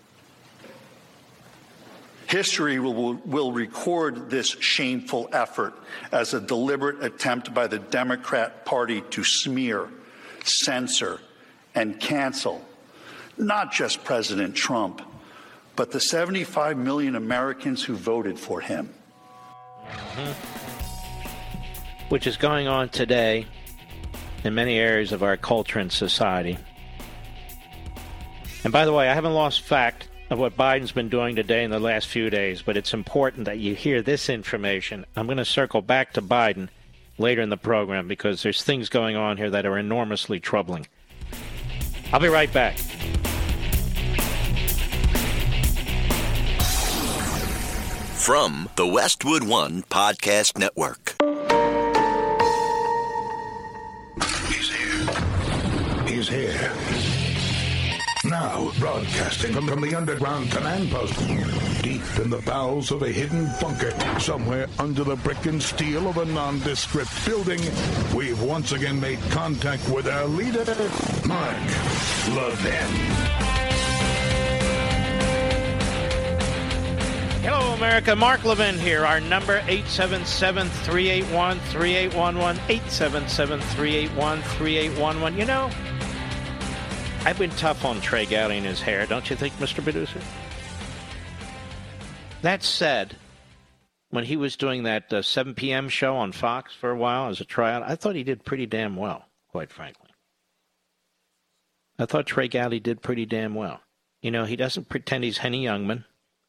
[SPEAKER 15] History will, will record this shameful effort as a deliberate attempt by the Democrat Party to smear, censor, and cancel not just President Trump, but the seventy-five million Americans who voted for him.
[SPEAKER 1] Mm-hmm. Which is going on today in many areas of our culture and society. And by the way, I haven't lost fact of what Biden's been doing today in the last few days, but it's important that you hear this information. I'm going to circle back to Biden later in the program because there's things going on here that are enormously troubling. I'll be right back.
[SPEAKER 16] From the Westwood One Podcast Network.
[SPEAKER 14] He's here. Now, broadcasting from, from the underground command post, deep in the bowels of a hidden bunker, somewhere under the brick and steel of a nondescript building, we've once again made contact with our leader, Mark Levin.
[SPEAKER 1] Hello, America. Mark Levin here. Our number, eight seven seven, three eight one, three eight one one, eight seven seven, three eight one, three eight one one. You know, I've been tough on Trey Gowdy and his hair, don't you think, Mister Producer? That said, when he was doing that uh, seven p.m. show on Fox for a while as a tryout, I thought he did pretty damn well, quite frankly. I thought Trey Gowdy did pretty damn well. You know, he doesn't pretend he's Henny Youngman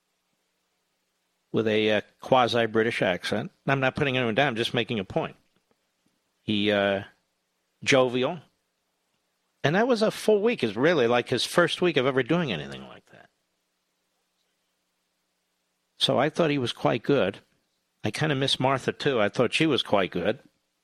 [SPEAKER 1] with a uh, quasi-British accent. I'm not putting anyone down, I'm just making a point. He, uh, jovial. And that was a full week. It's really like his first week of ever doing anything like that. So I thought he was quite good. I kind of miss Martha, too. I thought she was quite good.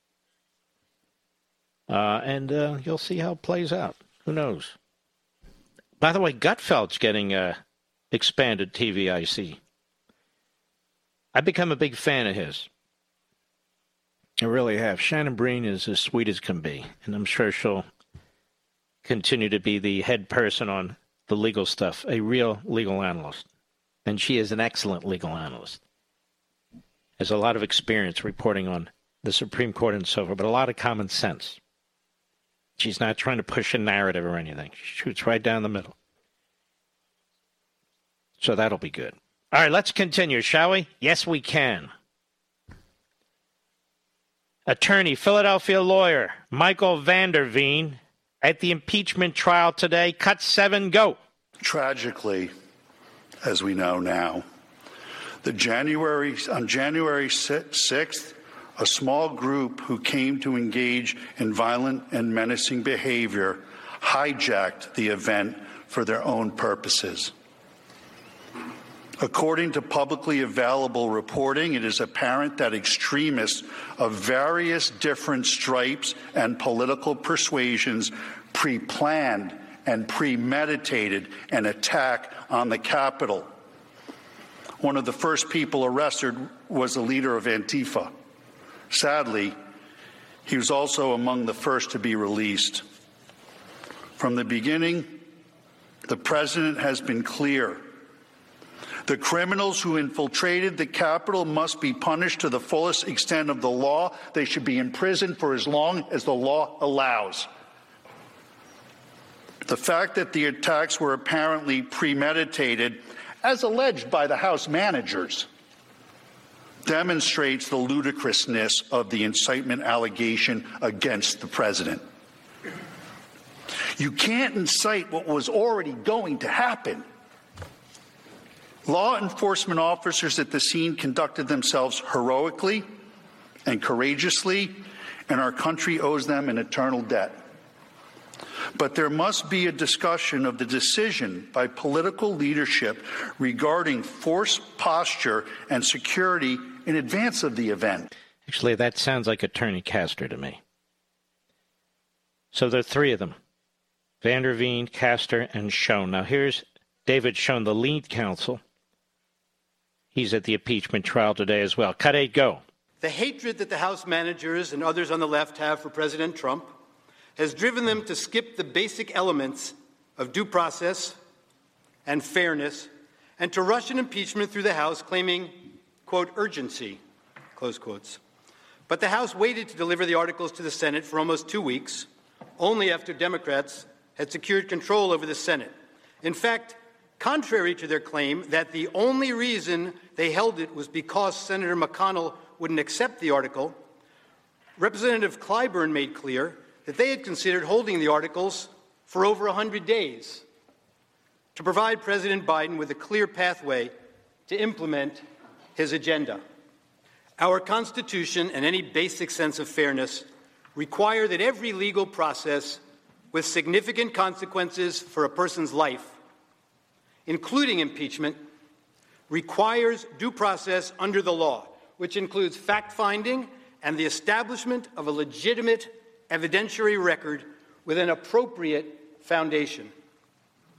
[SPEAKER 1] Uh, and uh, you'll see how it plays out. Who knows? By the way, Gutfeld's getting uh, expanded T V, I see. I've become a big fan of his. I really have. Shannon Breen is as sweet as can be, and I'm sure she'll continue to be the head person on the legal stuff, a real legal analyst. And she is an excellent legal analyst. Has a lot of experience reporting on the Supreme Court and so forth, but a lot of common sense. She's not trying to push a narrative or anything. She shoots right down the middle. So that'll be good. All right, let's continue, shall we? Yes, we can. Attorney, Philadelphia lawyer, Michael Vander Veen, at the impeachment trial today. Cut seven, go.
[SPEAKER 15] Tragically, as we know now, the January on January sixth, a small group who came to engage in violent and menacing behavior hijacked the event for their own purposes. According to publicly available reporting, it is apparent that extremists of various different stripes and political persuasions pre-planned and premeditated an attack on the Capitol. One of the first people arrested was the leader of Antifa. Sadly, he was also among the first to be released. From the beginning, the president has been clear. The criminals who infiltrated the Capitol must be punished to the fullest extent of the law. They should be imprisoned for as long as the law allows. The fact that the attacks were apparently premeditated, as alleged by the House managers, demonstrates the ludicrousness of the incitement allegation against the president. You can't incite what was already going to happen. Law enforcement officers at the scene conducted themselves heroically and courageously, and our country owes them an eternal debt. But there must be a discussion of the decision by political leadership regarding force posture and security in advance of the event.
[SPEAKER 1] Actually, that sounds like Attorney Castor to me. So there are three of them, Vander Veen, Castor, and Schoen. Now here's David Schoen, the lead counsel. He's at the impeachment trial today as well. Cut eight, go.
[SPEAKER 9] The hatred that the House managers and others on the left have for President Trump has driven them to skip the basic elements of due process and fairness and to rush an impeachment through the House claiming, quote, urgency, close quotes. But the House waited to deliver the articles to the Senate for almost two weeks, only after Democrats had secured control over the Senate. In fact, contrary to their claim that the only reason they held it was because Senator McConnell wouldn't accept the article, Representative Clyburn made clear that they had considered holding the articles for over one hundred days to provide President Biden with a clear pathway to implement his agenda. Our Constitution and any basic sense of fairness require that every legal process with significant consequences for a person's life, including impeachment, requires due process under the law, which includes fact-finding and the establishment of a legitimate evidentiary record with an appropriate foundation.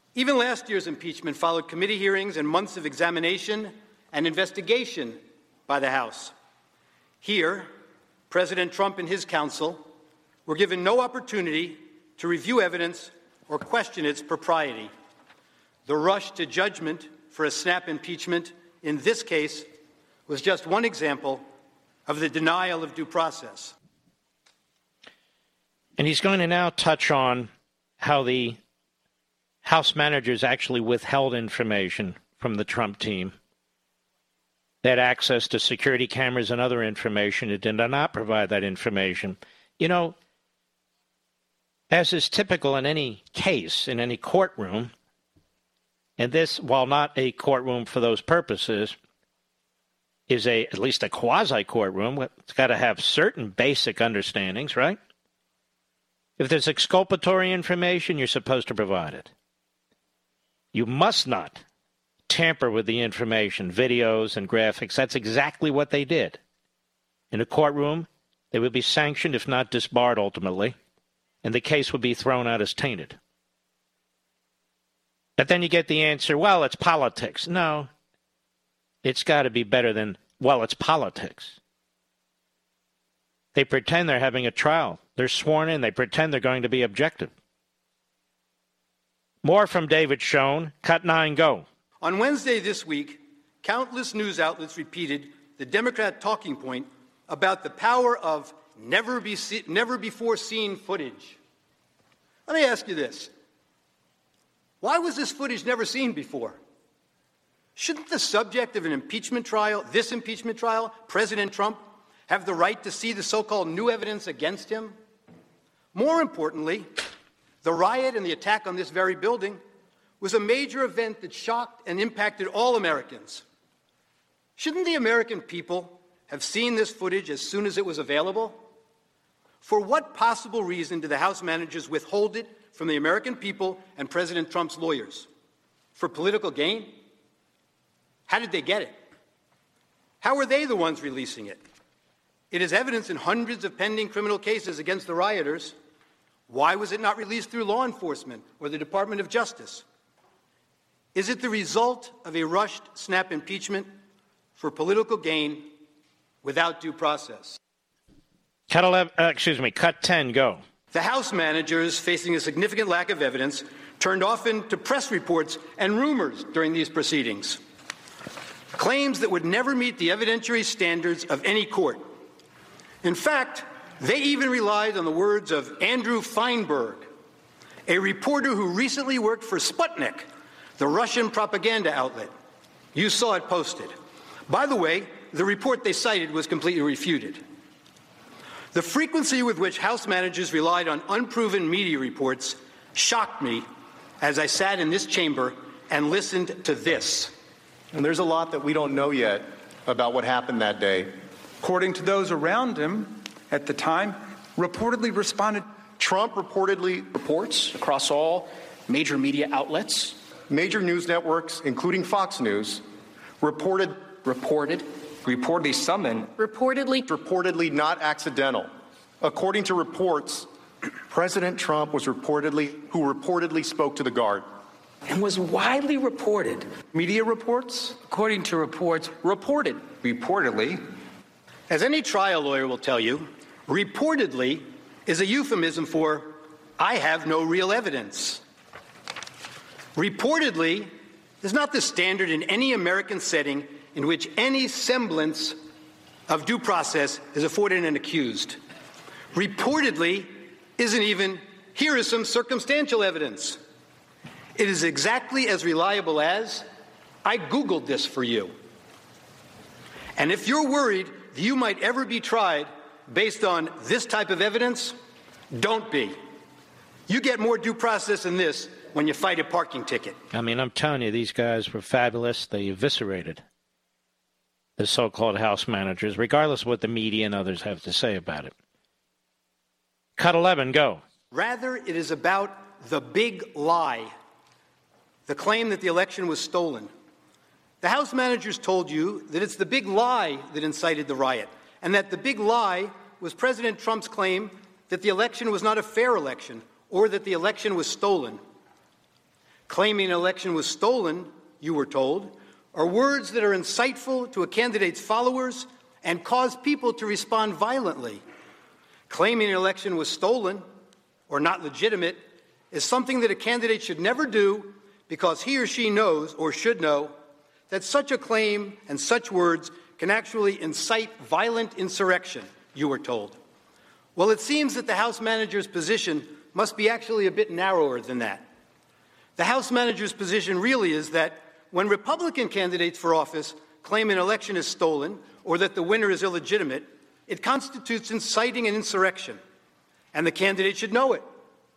[SPEAKER 9] Even last year's impeachment followed committee hearings and months of examination and investigation by the House. Here, President Trump and his counsel were given no opportunity to review evidence or question its propriety. The rush to judgment for a snap impeachment in this case was just one example of the denial of due process.
[SPEAKER 1] And he's going to now touch on how the House managers actually withheld information from the Trump team. They had access to security cameras and other information. It did not provide that information. You know, as is typical in any case, in any courtroom, and this, while not a courtroom for those purposes, is a at least a quasi-courtroom. It's got to have certain basic understandings, right? If there's exculpatory information, you're supposed to provide it. You must not tamper with the information, videos and graphics. That's exactly what they did. In a courtroom, they would be sanctioned, if not disbarred ultimately, and the case would be thrown out as tainted. But then you get the answer, well, it's politics. No, it's got to be better than, well, it's politics. They pretend they're having a trial. They're sworn in. They pretend they're going to be objective. More from David Schoen. Cut nine, go.
[SPEAKER 9] On Wednesday this week, countless news outlets repeated the Democrat talking point about the power of never, be see- never before seen footage. Let me ask you this. Why was this footage never seen before? Shouldn't the subject of an impeachment trial, this impeachment trial, President Trump, have the right to see the so-called new evidence against him? More importantly, the riot and the attack on this very building was a major event that shocked and impacted all Americans. Shouldn't the American people have seen this footage as soon as it was available? For what possible reason did the House managers withhold it from the American people and President Trump's lawyers? For political gain? How did they get it? How were they the ones releasing it? It is evidence in hundreds of pending criminal cases against the rioters. Why was it not released through law enforcement or the Department of Justice? Is it the result of a rushed snap impeachment for political gain without due process?
[SPEAKER 1] Cut eleven, uh, excuse me, cut ten, go.
[SPEAKER 9] The House managers, facing a significant lack of evidence, turned often to press reports and rumors during these proceedings. Claims that would never meet the evidentiary standards of any court. In fact, they even relied on the words of Andrew Feinberg, a reporter who recently worked for Sputnik, the Russian propaganda outlet. You saw it posted. By the way, the report they cited was completely refuted. The frequency with which House managers relied on unproven media reports shocked me as I sat in this chamber and listened to this.
[SPEAKER 11] And there's a lot that we don't know yet about what happened that day.
[SPEAKER 13] According to those around him at the time, reportedly responded.
[SPEAKER 11] Trump reportedly reports across all major media outlets, major news networks, including Fox News, reported, reported, reportedly summoned, reportedly, reportedly not accidental. According to reports, President Trump was reportedly, who reportedly spoke to the guard.
[SPEAKER 31] And was widely reported.
[SPEAKER 11] Media reports?
[SPEAKER 31] According to reports, reported.
[SPEAKER 11] Reportedly.
[SPEAKER 9] As any trial lawyer will tell you, reportedly is a euphemism for, I have no real evidence. Reportedly is not the standard in any American setting in which any semblance of due process is afforded an accused. Reportedly isn't even, here is some circumstantial evidence. It is exactly as reliable as, I Googled this for you. And if you're worried that you might ever be tried based on this type of evidence, don't be. You get more due process than this when you fight a parking ticket.
[SPEAKER 1] I mean, I'm telling you, these guys were fabulous. They eviscerated the so-called House managers, regardless of what the media and others have to say about it. Cut eleven, go.
[SPEAKER 9] Rather, it is about the big lie, the claim that the election was stolen. The House managers told you that it's the big lie that incited the riot, and that the big lie was President Trump's claim that the election was not a fair election or that the election was stolen. Claiming an election was stolen, you were told, are words that are insightful to a candidate's followers and cause people to respond violently. Claiming an election was stolen or not legitimate is something that a candidate should never do because he or she knows or should know that such a claim and such words can actually incite violent insurrection, you were told. Well, it seems that the House manager's position must be actually a bit narrower than that. The House manager's position really is that when Republican candidates for office claim an election is stolen or that the winner is illegitimate, it constitutes inciting an insurrection, and the candidate should know it.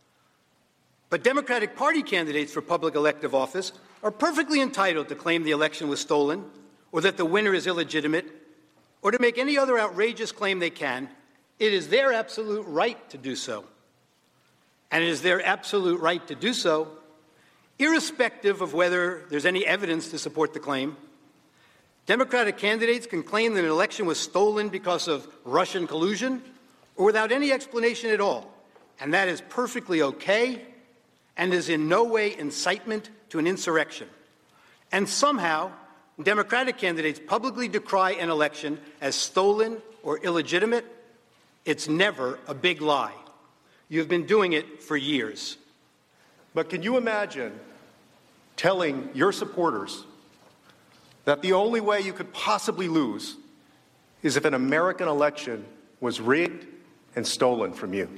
[SPEAKER 9] But Democratic Party candidates for public elective office are perfectly entitled to claim the election was stolen or that the winner is illegitimate or to make any other outrageous claim they can. It is their absolute right to do so. And it is their absolute right to do so, irrespective of whether there's any evidence to support the claim. Democratic candidates can claim that an election was stolen because of Russian collusion or without any explanation at all. And that is perfectly okay and is in no way incitement to an insurrection. And somehow, Democratic candidates publicly decry an election as stolen or illegitimate. It's never a big lie. You've been doing it for years.
[SPEAKER 11] But can you imagine telling your supporters that the only way you could possibly lose is if an American election was rigged and stolen from you?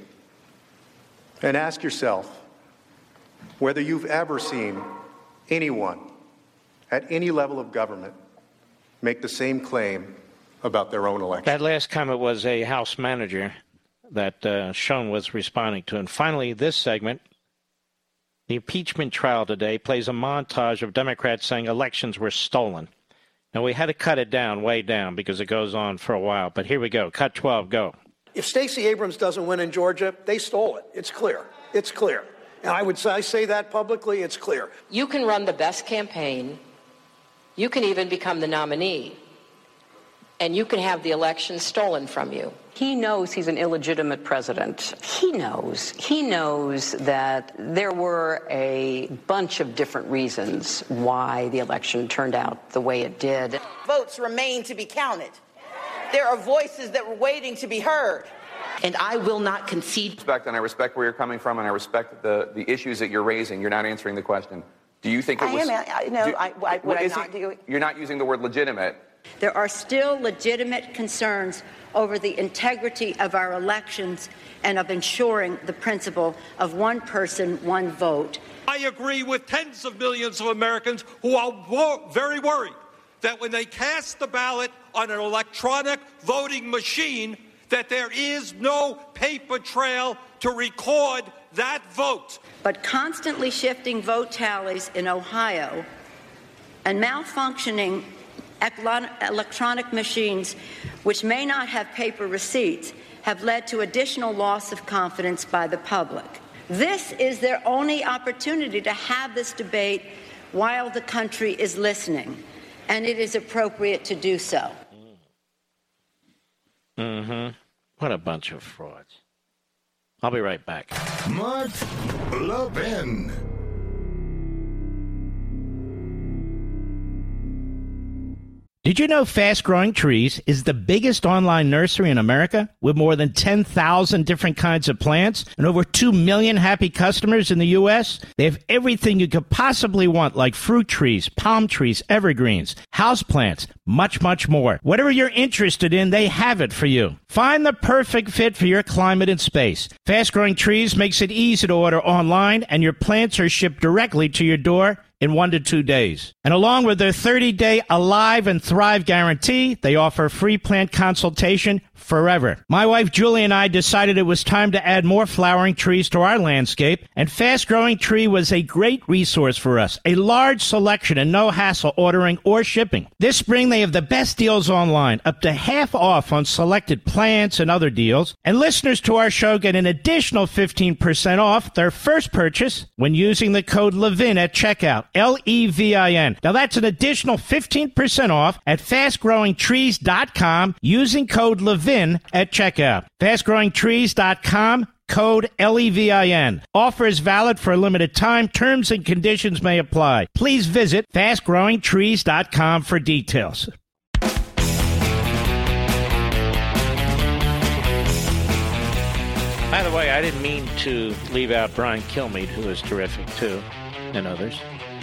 [SPEAKER 11] And ask yourself whether you've ever seen anyone at any level of government make the same claim about their own election.
[SPEAKER 1] That last comment was a House manager that uh, Schoen was responding to. And finally, this segment, the impeachment trial today plays a montage of Democrats saying elections were stolen. Now, we had to cut it down, way down, because it goes on for a while. But here we go. Cut twelve, go.
[SPEAKER 12] If Stacey Abrams doesn't win in Georgia, they stole it. It's clear. It's clear. And I would say, I say that publicly, it's clear.
[SPEAKER 17] You can run the best campaign. You can even become the nominee. And you can have the election stolen from you.
[SPEAKER 18] He knows he's an illegitimate president. He knows. He knows that there were a bunch of different reasons why the election turned out the way it did.
[SPEAKER 19] Votes remain to be counted. There are voices that were waiting to be heard.
[SPEAKER 20] And I will not concede.
[SPEAKER 27] Respect, and I respect where you're coming from, and I respect the, the issues that you're raising. You're not answering the question. Do you think it
[SPEAKER 19] I
[SPEAKER 27] was...
[SPEAKER 19] am. I, no,
[SPEAKER 27] do,
[SPEAKER 19] I, I, what I'm not
[SPEAKER 27] it,
[SPEAKER 19] doing...
[SPEAKER 27] You're not using the word legitimate.
[SPEAKER 28] There are still legitimate concerns over the integrity of our elections and of ensuring the principle of one person, one vote. I agree with tens of millions of Americans who are wo- very worried that when they cast the ballot on an electronic voting machine, that there is no paper trail to record that vote. But constantly shifting vote tallies in Ohio and malfunctioning electronic machines, which may not have paper receipts, have led to additional loss of confidence by the public. This is their only opportunity to have this debate while the country is listening, and it is appropriate to do so.
[SPEAKER 1] Mm-hmm. What a bunch of frauds. I'll be right back.
[SPEAKER 14] Mark Levin.
[SPEAKER 1] Did you know Fast Growing Trees is the biggest online nursery in America with more than ten thousand different kinds of plants and over two million happy customers in the U S? They have everything you could possibly want, like fruit trees, palm trees, evergreens, houseplants, much, much more. Whatever you're interested in, they have it for you. Find the perfect fit for your climate and space. Fast Growing Trees makes it easy to order online, and your plants are shipped directly to your door in one to two days. And along with their thirty-day Alive and Thrive guarantee, they offer free plant consultation forever. My wife Julie and I decided it was time to add more flowering trees to our landscape, and Fast Growing Tree was a great resource for us. A large selection and no hassle ordering or shipping. This spring they have the best deals online, up to half off on selected plants and other deals. And listeners to our show get an additional fifteen percent off their first purchase when using the code LEVIN at checkout. L E V I N. Now that's an additional fifteen percent off at fast growing trees dot com using code LEVIN LEVIN at checkout. fast growing trees dot com, code L E V I N. Offer is valid for a limited time. Terms and conditions may apply. Please visit fast growing trees dot com for details. By the way, I didn't mean to leave out Brian Kilmeade, who is terrific too, and others.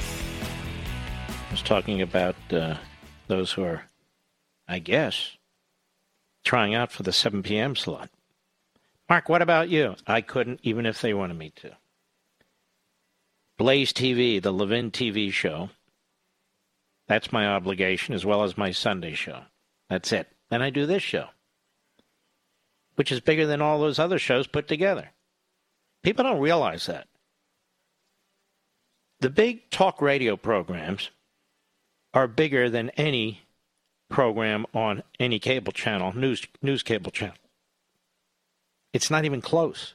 [SPEAKER 1] I was talking about uh, those who are, I guess, trying out for the seven p.m. slot. Mark, what about you? I couldn't, even if they wanted me to. Blaze T V, the Levin T V show. That's my obligation, as well as my Sunday show. That's it. Then I do this show, which is bigger than all those other shows put together. People don't realize that. The big talk radio programs are bigger than any program on any cable channel, news news cable channel. It's not even close.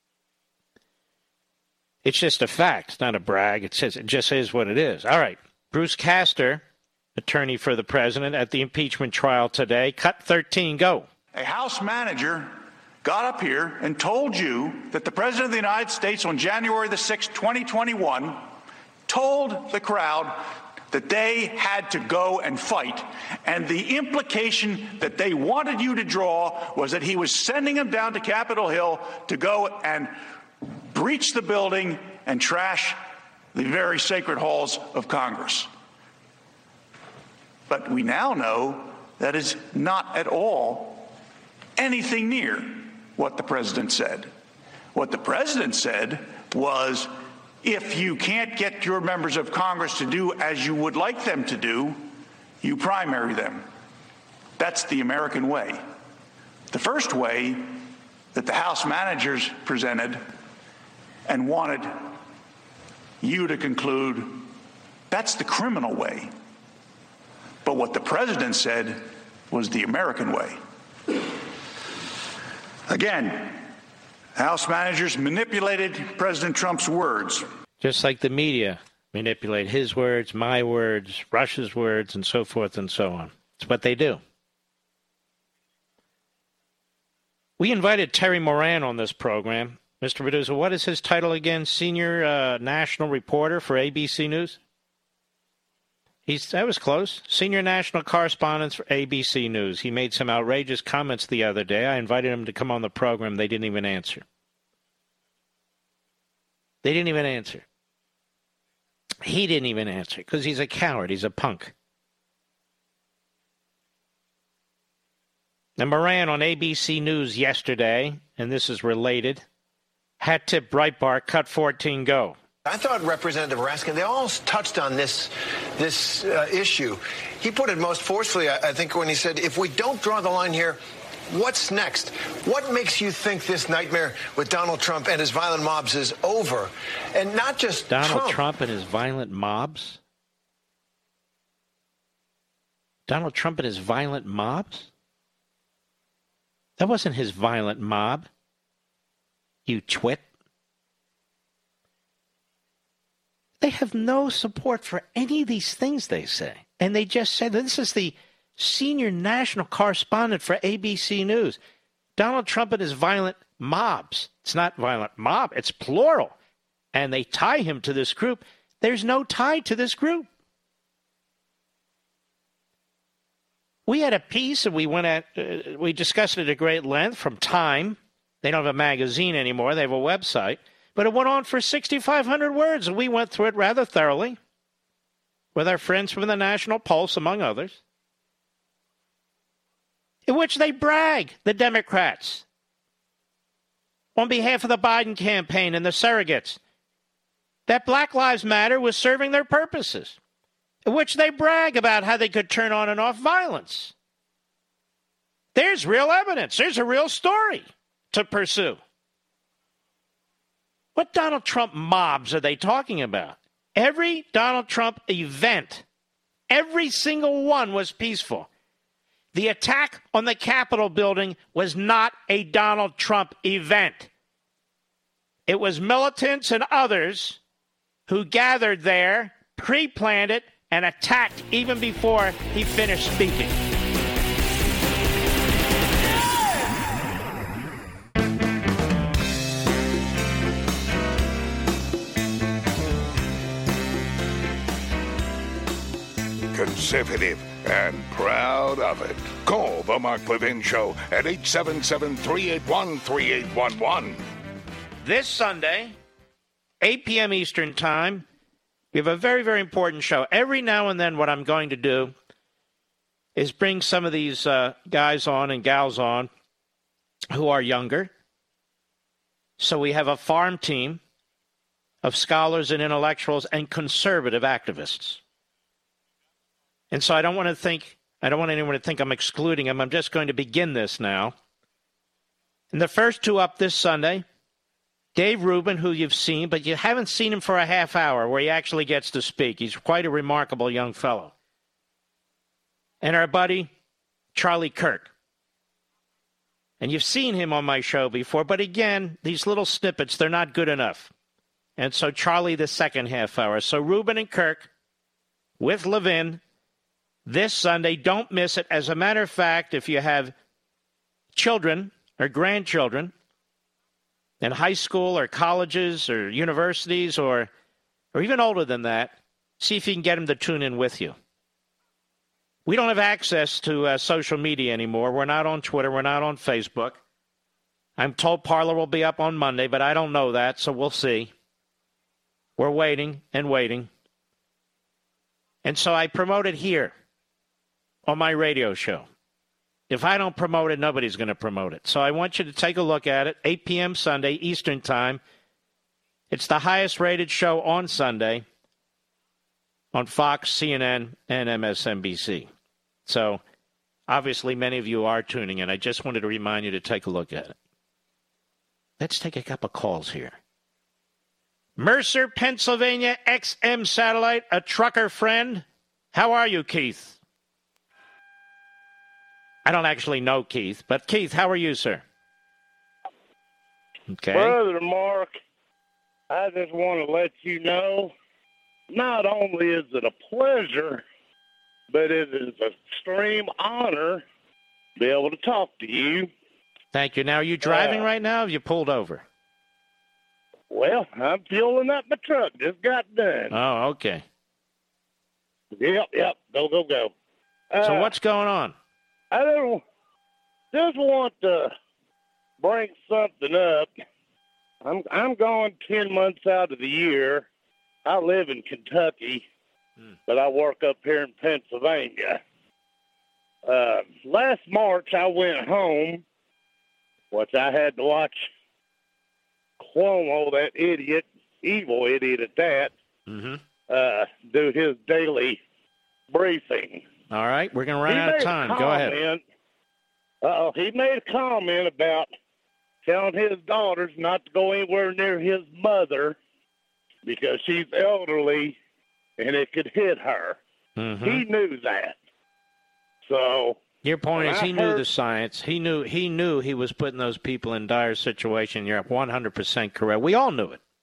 [SPEAKER 1] It's just a fact. It's not a brag. It says it just is what it is. All right. Bruce Castor, attorney for the president at the impeachment trial today. Cut thirteen, go.
[SPEAKER 3] A House manager got up here and told you that the President of the United States on January the sixth, twenty twenty-one, told the crowd that they had to go and fight. And the implication that they wanted you to draw was that he was sending them down to Capitol Hill to go and breach the building and trash the very sacred halls of Congress. But we now know that is not at all anything near what the president said. What the president said was, if you can't get your members of Congress to do as you would like them to do, you primary them. That's the American way. The first way that the House managers presented and wanted you to conclude, that's the criminal way. But what the president said was the American way. Again, House managers manipulated President Trump's words.
[SPEAKER 1] Just like the media manipulate his words, my words, Russia's words, and so forth and so on. It's what they do. We invited Terry Moran on this program. Mister Medusa, what is his title again? Senior uh, national reporter for A B C News? He's that was close. Senior national correspondent for A B C News. He made some outrageous comments the other day. I invited him to come on the program. They didn't even answer. They didn't even answer. He didn't even answer because he's a coward. He's a punk. And Moran on A B C News yesterday, and this is related, hat tip Breitbart, cut fourteen, go.
[SPEAKER 4] I thought Representative Raskin, they all touched on this this uh, issue. He put it most forcefully, I, I think, when he said, if we don't draw the line here, what's next? What makes you think this nightmare with Donald Trump and his violent mobs is over? And not just
[SPEAKER 1] Donald
[SPEAKER 4] Trump.
[SPEAKER 1] Trump and his violent mobs? Donald Trump and his violent mobs? That wasn't his violent mob, you twit. They have no support for any of these things they say. And they just said, this is the senior national correspondent for A B C News. Donald Trump and his violent mobs. It's not violent mob, it's plural. And they tie him to this group. There's no tie to this group. We had a piece, and we went at, uh, we discussed it at great length from Time. They don't have a magazine anymore. They have a website. But it went on for sixty-five hundred words, and we went through it rather thoroughly with our friends from the National Pulse, among others, in which they brag, the Democrats, on behalf of the Biden campaign and the surrogates, that Black Lives Matter was serving their purposes, in which they brag about how they could turn on and off violence. There's real evidence. There's a real story to pursue. What Donald Trump mobs are they talking about? Every Donald Trump event, every single one was peaceful. The attack on the Capitol building was not a Donald Trump event. It was militants and others who gathered there, pre-planned it, and attacked even before he finished speaking.
[SPEAKER 14] conservative, and proud of it. Call the Mark Levin Show at eight seven seven, three eight one, three eight one one.
[SPEAKER 1] This Sunday, eight p.m. Eastern Time, we have a very, very important show. Every now and then what I'm going to do is bring some of these uh, guys on and gals on who are younger. So we have a farm team of scholars and intellectuals and conservative activists. And so I don't want to think, I don't want anyone to think I'm excluding them. I'm just going to begin this now. And the first two up this Sunday, Dave Rubin, who you've seen, but you haven't seen him for a half hour where he actually gets to speak. He's quite a remarkable young fellow. And our buddy, Charlie Kirk. And you've seen him on my show before, but again, these little snippets, they're not good enough. And so Charlie, the second half hour. So Rubin and Kirk with Levin this Sunday. Don't miss it. As a matter of fact, if you have children or grandchildren in high school or colleges or universities or, or even older than that, see if you can get them to tune in with you. We don't have access to uh, social media anymore. We're not on Twitter. We're not on Facebook. I'm told Parler will be up on Monday, but I don't know that, so we'll see. We're waiting and waiting. And so I promote it here on my radio show. If I don't promote it, nobody's going to promote it. So I want you to take a look at it, eight p.m. Sunday, Eastern Time. It's the highest rated show on Sunday on Fox, C N N, and M S N B C. So obviously many of you are tuning in. I just wanted to remind you to take a look at it. Let's take a couple calls here. Mercer, Pennsylvania, X M Satellite, a trucker friend. How are you, Keith? I don't actually know Keith, but Keith, how are you, sir? Okay.
[SPEAKER 2] Brother Mark, I just want to let you know, not only is it a pleasure, but it is an extreme honor to be able to talk to you.
[SPEAKER 1] Thank you. Now, are you driving
[SPEAKER 2] Uh,
[SPEAKER 1] right now or have you pulled over?
[SPEAKER 2] Well, I'm fueling up my truck. Just got done.
[SPEAKER 1] Oh, okay.
[SPEAKER 2] Yep, yep. Go, go, go.
[SPEAKER 1] So
[SPEAKER 2] Uh,
[SPEAKER 1] what's going on?
[SPEAKER 2] I don't just want to bring something up. I'm I'm gone ten months out of the year. I live in Kentucky, but I work up here in Pennsylvania. Uh, last March, I went home, which I had to watch Cuomo, that idiot, evil idiot at that,
[SPEAKER 1] Mm-hmm.
[SPEAKER 2] uh, do his daily briefing.
[SPEAKER 1] All right, we're going to run
[SPEAKER 2] He
[SPEAKER 1] out of
[SPEAKER 2] made a
[SPEAKER 1] time. Go ahead.
[SPEAKER 2] comment- Uh-oh, he made a comment about telling his daughters not to go anywhere near his mother because she's elderly and it could hit her.
[SPEAKER 1] Mhm.
[SPEAKER 2] He knew that. So
[SPEAKER 1] Your point
[SPEAKER 2] when
[SPEAKER 1] is
[SPEAKER 2] I
[SPEAKER 1] he knew
[SPEAKER 2] heard-
[SPEAKER 1] the science. He knew he knew he was putting those people in dire situation. You're one hundred percent correct. We all knew it.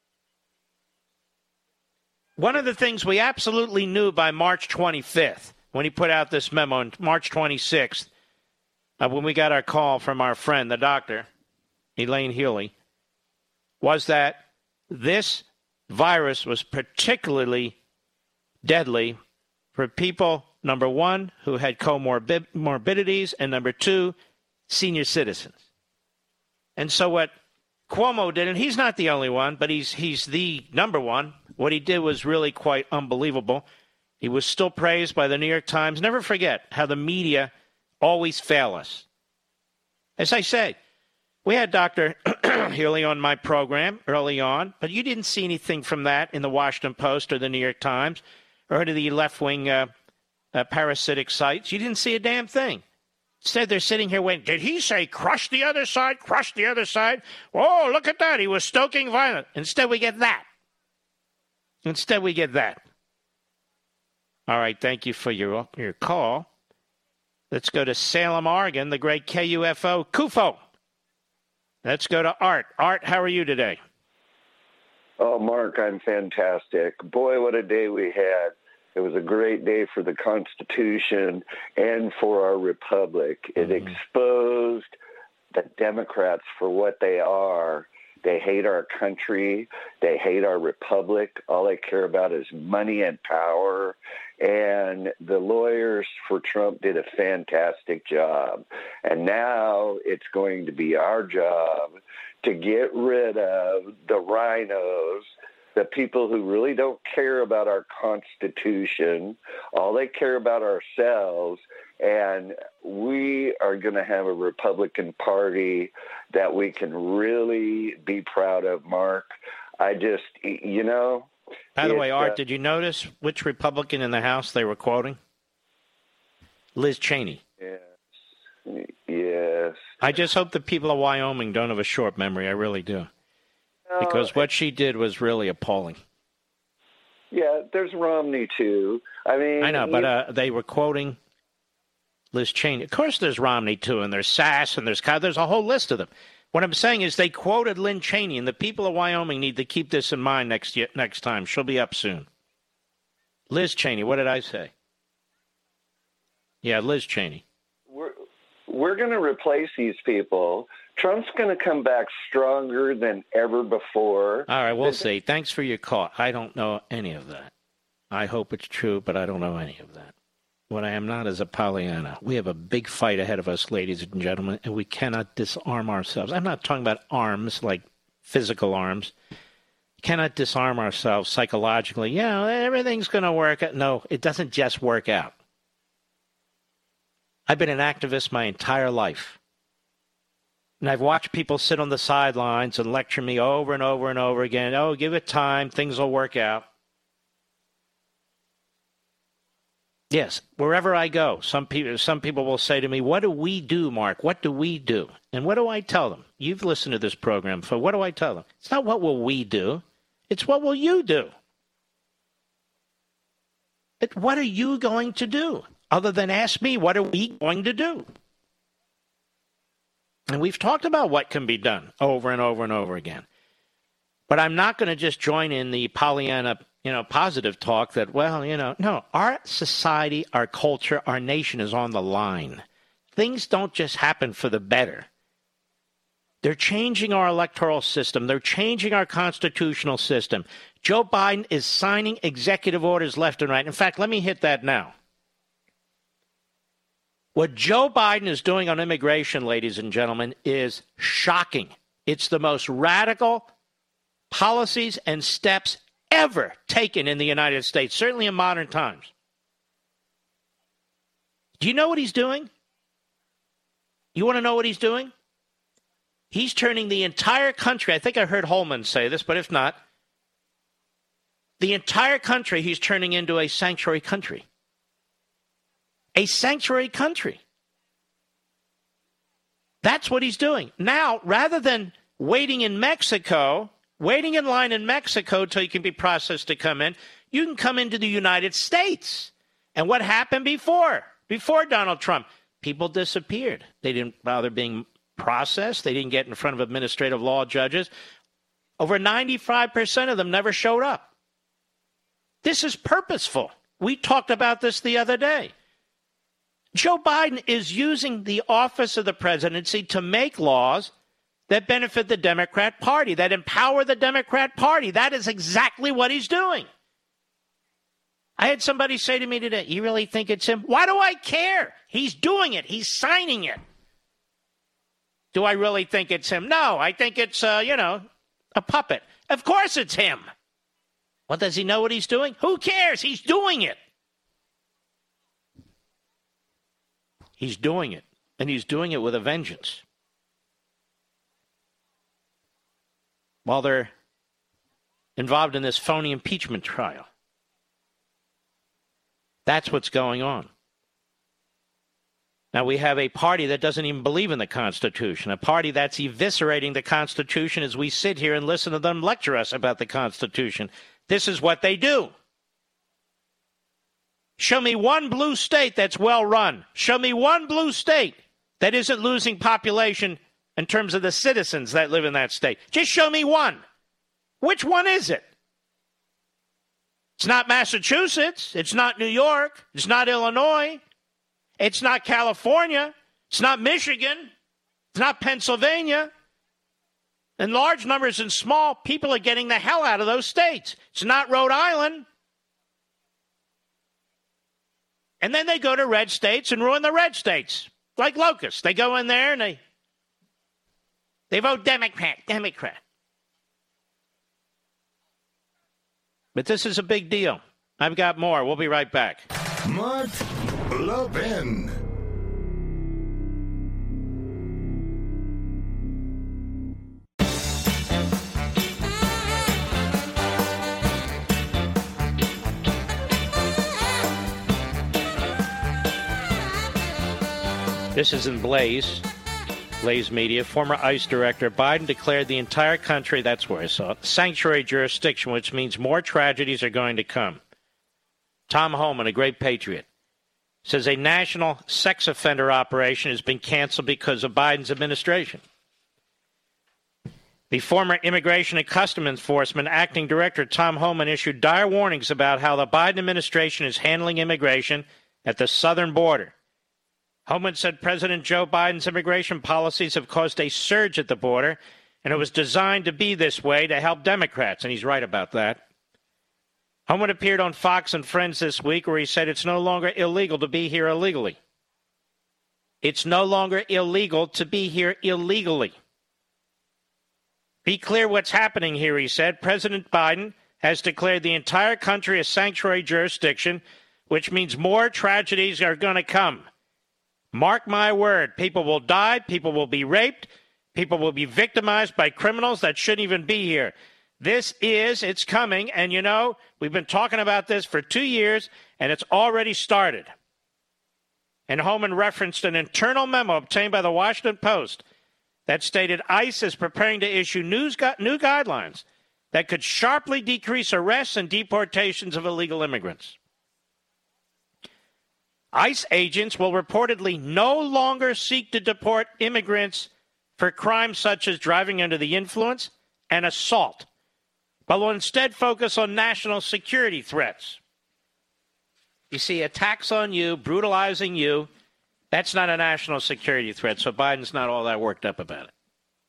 [SPEAKER 1] One of the things we absolutely knew by March twenty-fifth, when he put out this memo on March twenty-sixth, uh, when we got our call from our friend, the doctor, Elaine Healy, was that this virus was particularly deadly for people, number one, who had comorbidities, and number two, senior citizens. And so what Cuomo did, and he's not the only one, but he's he's the number one. What he did was really quite unbelievable. He was still praised by the New York Times. Never forget how the media always fail us. As I say, we had Doctor Healy on my program early on, but you didn't see anything from that in the Washington Post or the New York Times or any of the left-wing uh, uh, parasitic sites. You didn't see a damn thing. Instead, they're sitting here waiting. Did he say crush the other side, crush the other side? Oh, look at that. He was stoking violence. Instead, we get that. Instead, we get that. All right, thank you for your your call. Let's go to Salem, Oregon, the great K U F O, Kufo. Let's go to Art. Art, how are you today?
[SPEAKER 5] Oh, Mark, I'm fantastic. Boy, what a day we had. It was a great day for the Constitution and for our republic. It mm-hmm. exposed the Democrats for what they are They hate our country. They hate our republic. All they care about is money and power. And the lawyers for Trump did a fantastic job. And now it's going to be our job to get rid of the rhinos, the people who really don't care about our Constitution. All they care about ourselves. And we are going to have a Republican Party that we can really be proud of, Mark. I just, you know.
[SPEAKER 1] By the way, Art,
[SPEAKER 5] uh,
[SPEAKER 1] did you notice which Republican in the House they were quoting? Liz Cheney.
[SPEAKER 5] Yes. Yes.
[SPEAKER 1] I just hope the people of Wyoming don't have a short memory. I really do.
[SPEAKER 5] No,
[SPEAKER 1] because what she did was really appalling.
[SPEAKER 5] Yeah, there's Romney, too. I mean,
[SPEAKER 1] I know,
[SPEAKER 5] he,
[SPEAKER 1] but uh, they were quoting Liz Cheney. Of course there's Romney, too, and there's Sass, and there's there's a whole list of them. What I'm saying is they quoted Lynn Cheney, and the people of Wyoming need to keep this in mind next year, next time. She'll be up soon. Liz Cheney, what did I say? Yeah, Liz Cheney.
[SPEAKER 5] We're, we're going to replace these people. Trump's going to come back stronger than ever before.
[SPEAKER 1] All right, we'll see. Thanks for your call. I don't know any of that. I hope it's true, but I don't know any of that. What I am not is a Pollyanna. We have a big fight ahead of us, ladies and gentlemen, and we cannot disarm ourselves. I'm not talking about arms, like physical arms. Cannot disarm ourselves psychologically. You know, everything's going to work out. No, it doesn't just work out. I've been an activist my entire life. And I've watched people sit on the sidelines and lecture me over and over and over again. Oh, give it time. Things will work out. Yes, wherever I go, some people some people will say to me, what do we do, Mark? What do we do? And what do I tell them? You've listened to this program, so what do I tell them? It's not what will we do. It's what will you do? It, what are you going to do? Other than ask me, what are we going to do? And we've talked about what can be done over and over and over again. But I'm not going to just join in the Pollyanna, you know, positive talk that, well, you know, no, our society, our culture, our nation is on the line. Things don't just happen for the better. They're changing our electoral system. They're changing our constitutional system. Joe Biden is signing executive orders left and right. In fact, let me hit that now. What Joe Biden is doing on immigration, ladies and gentlemen, is shocking. It's the most radical policies and steps ever taken in the United States, certainly in modern times. Do you know what he's doing? You want to know what he's doing? He's turning the entire country, I think I heard Holman say this, but if not, the entire country he's turning into a sanctuary country. A sanctuary country. That's what he's doing. Now, rather than waiting in Mexico, waiting in line in Mexico till you can be processed to come in, you can come into the United States. And what happened before? Before Donald Trump? People disappeared. They didn't bother being processed. They didn't get in front of administrative law judges. Over ninety-five percent of them never showed up. This is purposeful. We talked about this the other day. Joe Biden is using the office of the presidency to make laws that benefit the Democrat Party, that empower the Democrat Party. That is exactly what he's doing. I had somebody say to me today, you really think it's him? Why do I care? He's doing it. He's signing it. Do I really think it's him? No, I think it's, uh, you know, a puppet. Of course it's him. Well, does he know what he's doing? Who cares? He's doing it. He's doing it, and he's doing it with a vengeance. While they're involved in this phony impeachment trial. That's what's going on. Now, we have a party that doesn't even believe in the Constitution, a party that's eviscerating the Constitution as we sit here and listen to them lecture us about the Constitution. This is what they do. Show me one blue state that's well run. Show me one blue state that isn't losing population in terms of the citizens that live in that state. Just show me one. Which one is it? It's not Massachusetts. It's not New York. It's not Illinois. It's not California. It's not Michigan. It's not Pennsylvania. In large numbers and small, people are getting the hell out of those states. It's not Rhode Island. And then they go to red states and ruin the red states, like locusts. They go in there and they, they vote Democrat, Democrat. But this is a big deal. I've got more. We'll be right back.
[SPEAKER 14] Mark Levin.
[SPEAKER 1] This is in Blaze, Blaze Media. Former ICE director Biden declared the entire country, that's where I saw it, sanctuary jurisdiction, which means more tragedies are going to come. Tom Homan, a great patriot, says a national sex offender operation has been canceled because of Biden's administration. The former Immigration and Customs Enforcement acting director, Tom Homan, issued dire warnings about how the Biden administration is handling immigration at the southern border. Homan said President Joe Biden's immigration policies have caused a surge at the border, and it was designed to be this way to help Democrats, and he's right about that. Homan appeared on Fox and Friends this week where he said it's no longer illegal to be here illegally. It's no longer illegal to be here illegally. Be clear what's happening here, he said. President Biden has declared the entire country a sanctuary jurisdiction, which means more tragedies are going to come. Mark my word, people will die, people will be raped, people will be victimized by criminals that shouldn't even be here. This is, it's coming, and you know, we've been talking about this for two years, and it's already started. And Homan referenced an internal memo obtained by the Washington Post that stated ICE is preparing to issue news gu- new guidelines that could sharply decrease arrests and deportations of illegal immigrants. ICE agents will reportedly no longer seek to deport immigrants for crimes such as driving under the influence and assault, but will instead focus on national security threats. You see, attacks on you, brutalizing you, that's not a national security threat, so Biden's not all that worked up about it.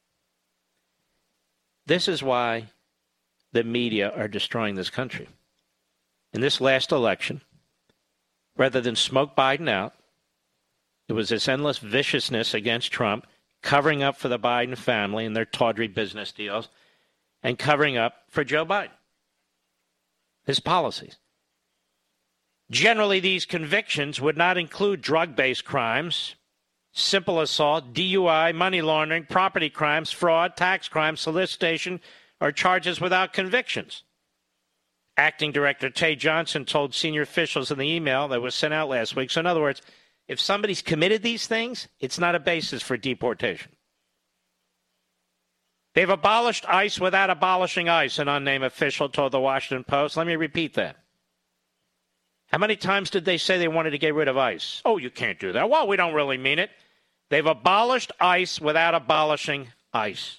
[SPEAKER 1] This is why the media are destroying this country. In this last election, rather than smoke Biden out, it was this endless viciousness against Trump, covering up for the Biden family and their tawdry business deals, and covering up for Joe Biden, his policies. Generally, these convictions would not include drug-based crimes, simple assault, D U I, money laundering, property crimes, fraud, tax crimes, solicitation, or charges without convictions. Acting Director Tay Johnson told senior officials in the email that was sent out last week. So in other words, if somebody's committed these things, it's not a basis for deportation. They've abolished ICE without abolishing ICE, an unnamed official told the Washington Post. Let me repeat that. How many times did they say they wanted to get rid of ICE? Oh, you can't do that. Well, we don't really mean it. They've abolished ICE without abolishing ICE.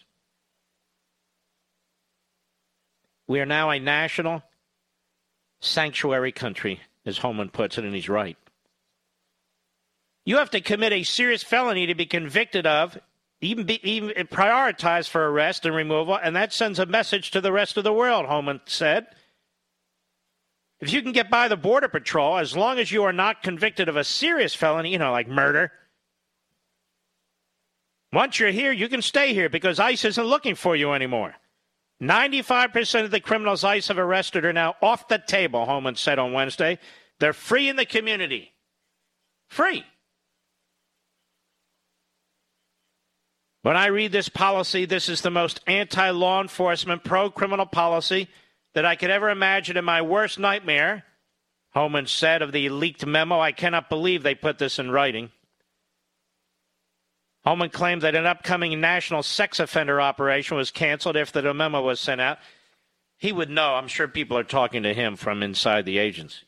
[SPEAKER 1] We are now a national sanctuary country, as Homan puts it, and he's right. You have to commit a serious felony to be convicted of, even be even prioritized for arrest and removal, and that sends a message to the rest of the world, Homan said. If you can get by the Border Patrol, as long as you are not convicted of a serious felony, you know, like murder, once you're here, you can stay here because ICE isn't looking for you anymore. ninety-five percent of the criminals ICE have arrested are now off the table, Homan said on Wednesday. They're free in the community. Free. When I read this policy, this is the most anti-law enforcement, pro-criminal policy that I could ever imagine in my worst nightmare, Homan said of the leaked memo. I cannot believe they put this in writing. Homan claimed that an upcoming national sex offender operation was canceled after the memo was sent out. He would know. I'm sure people are talking to him from inside the agency.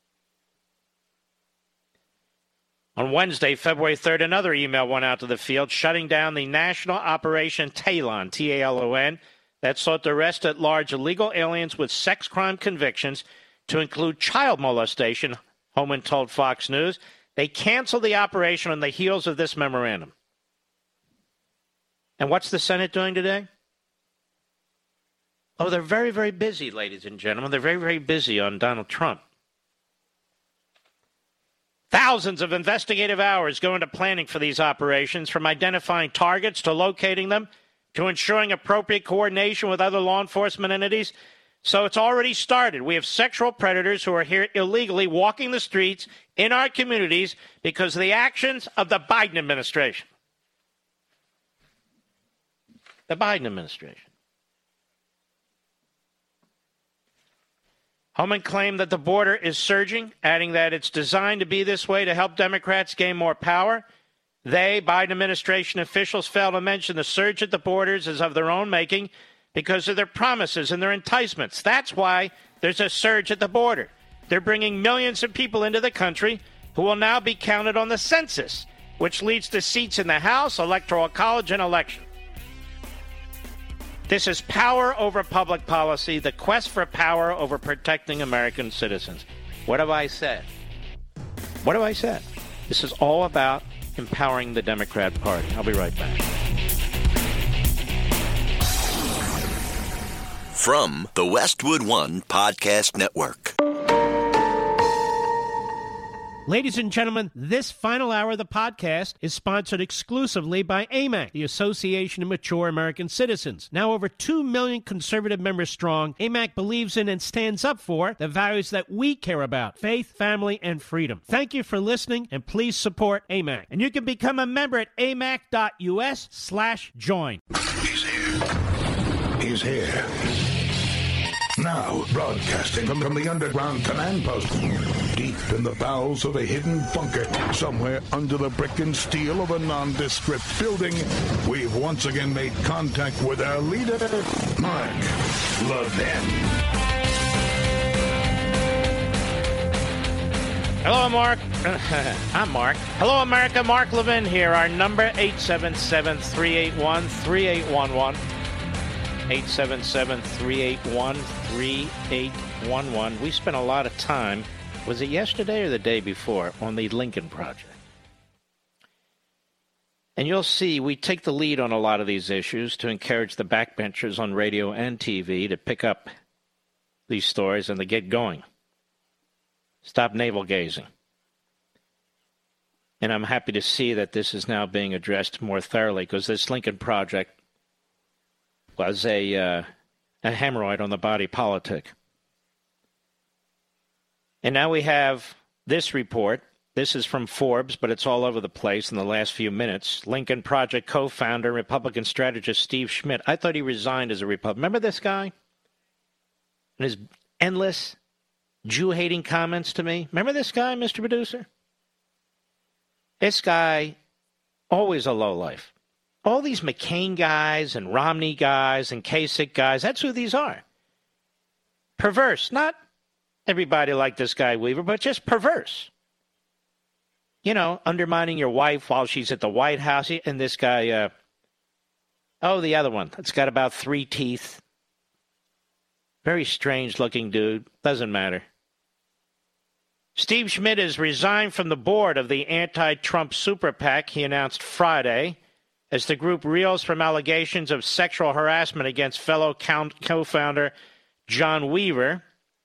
[SPEAKER 1] On Wednesday, February third, another email went out to the field shutting down the national Operation Talon, T A L O N, that sought to arrest at large illegal aliens with sex crime convictions, to include child molestation, Homan told Fox News. They canceled the operation on the heels of this memorandum. And what's the Senate doing today? Oh, they're very, very busy, ladies and gentlemen. They're very, very busy on Donald Trump. Thousands of investigative hours go into planning for these operations, from identifying targets to locating them, to ensuring appropriate coordination with other law enforcement entities. So it's already started. We have sexual predators who are here illegally walking the streets in our communities because of the actions of the Biden administration. The Biden administration. Homan claimed that the border is surging, adding that it's designed to be this way to help Democrats gain more power. They, Biden administration officials, fail to mention the surge at the borders is of their own making because of their promises and their enticements. That's why there's a surge at the border. They're bringing millions of people into the country who will now be counted on the census, which leads to seats in the House, Electoral College, and election. This is power over public policy, the quest for power over protecting American citizens. What have I said? What have I said? This is all about empowering the Democrat Party. I'll be right back.
[SPEAKER 16] From the Westwood One Podcast Network.
[SPEAKER 6] Ladies and gentlemen, this final hour of the podcast is sponsored exclusively by A M A C, the Association of Mature American Citizens. Now over two million conservative members strong, A M A C believes in and stands up for the values that we care about: faith, family, and freedom. Thank you for listening, and please support A M A C. And you can become a member at amac.us slash join.
[SPEAKER 14] He's here. He's here. Now, broadcasting from, from the underground command post, deep in the bowels of a hidden bunker, somewhere under the brick and steel of a nondescript building, we've once again made contact with our leader, Mark Levin.
[SPEAKER 1] Hello, Mark. I'm Mark. Hello, America. Mark Levin here. Our number, eight seven seven, three eight one, three eight one one. eight seven seven, three eight one, three eight one one. We spent a lot of time, was it yesterday or the day before, on the Lincoln Project. And you'll see we take the lead on a lot of these issues to encourage the backbenchers on radio and T V to pick up these stories and to get going. Stop navel-gazing. And I'm happy to see that this is now being addressed more thoroughly, because this Lincoln Project was a, uh, a hemorrhoid on the body politic. And now we have this report. This is from Forbes, but it's all over the place in the last few minutes. Lincoln Project co-founder, Republican strategist Steve Schmidt. I thought he resigned as a Republican. Remember this guy? And his endless Jew-hating comments to me? Remember this guy, Mister Producer? This guy, always a lowlife. All these McCain guys and Romney guys and Kasich guys, that's who these are. Perverse. Not everybody like this guy Weaver, but just perverse. You know, undermining your wife while she's at the White House. And this guy, uh, oh, the other one. It's got about three teeth. Very strange-looking dude. Doesn't matter. Steve Schmidt has resigned from the board of the anti-Trump super PAC he announced Friday, as the group reels from allegations of sexual harassment against fellow co-founder John Weaver.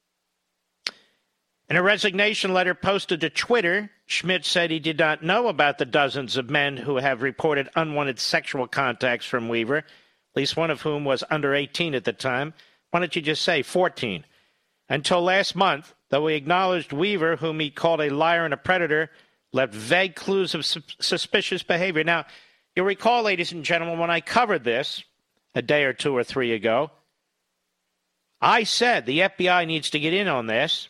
[SPEAKER 1] In a resignation letter posted to Twitter, Schmidt said he did not know about the dozens of men who have reported unwanted sexual contacts from Weaver, at least one of whom was under eighteen at the time. Why don't you just say fourteen? Until last month, though he acknowledged Weaver, whom he called a liar and a predator, left vague clues of su- suspicious behavior. Now, you'll recall, ladies and gentlemen, when I covered this a day or two or three ago, I said the F B I needs to get in on this,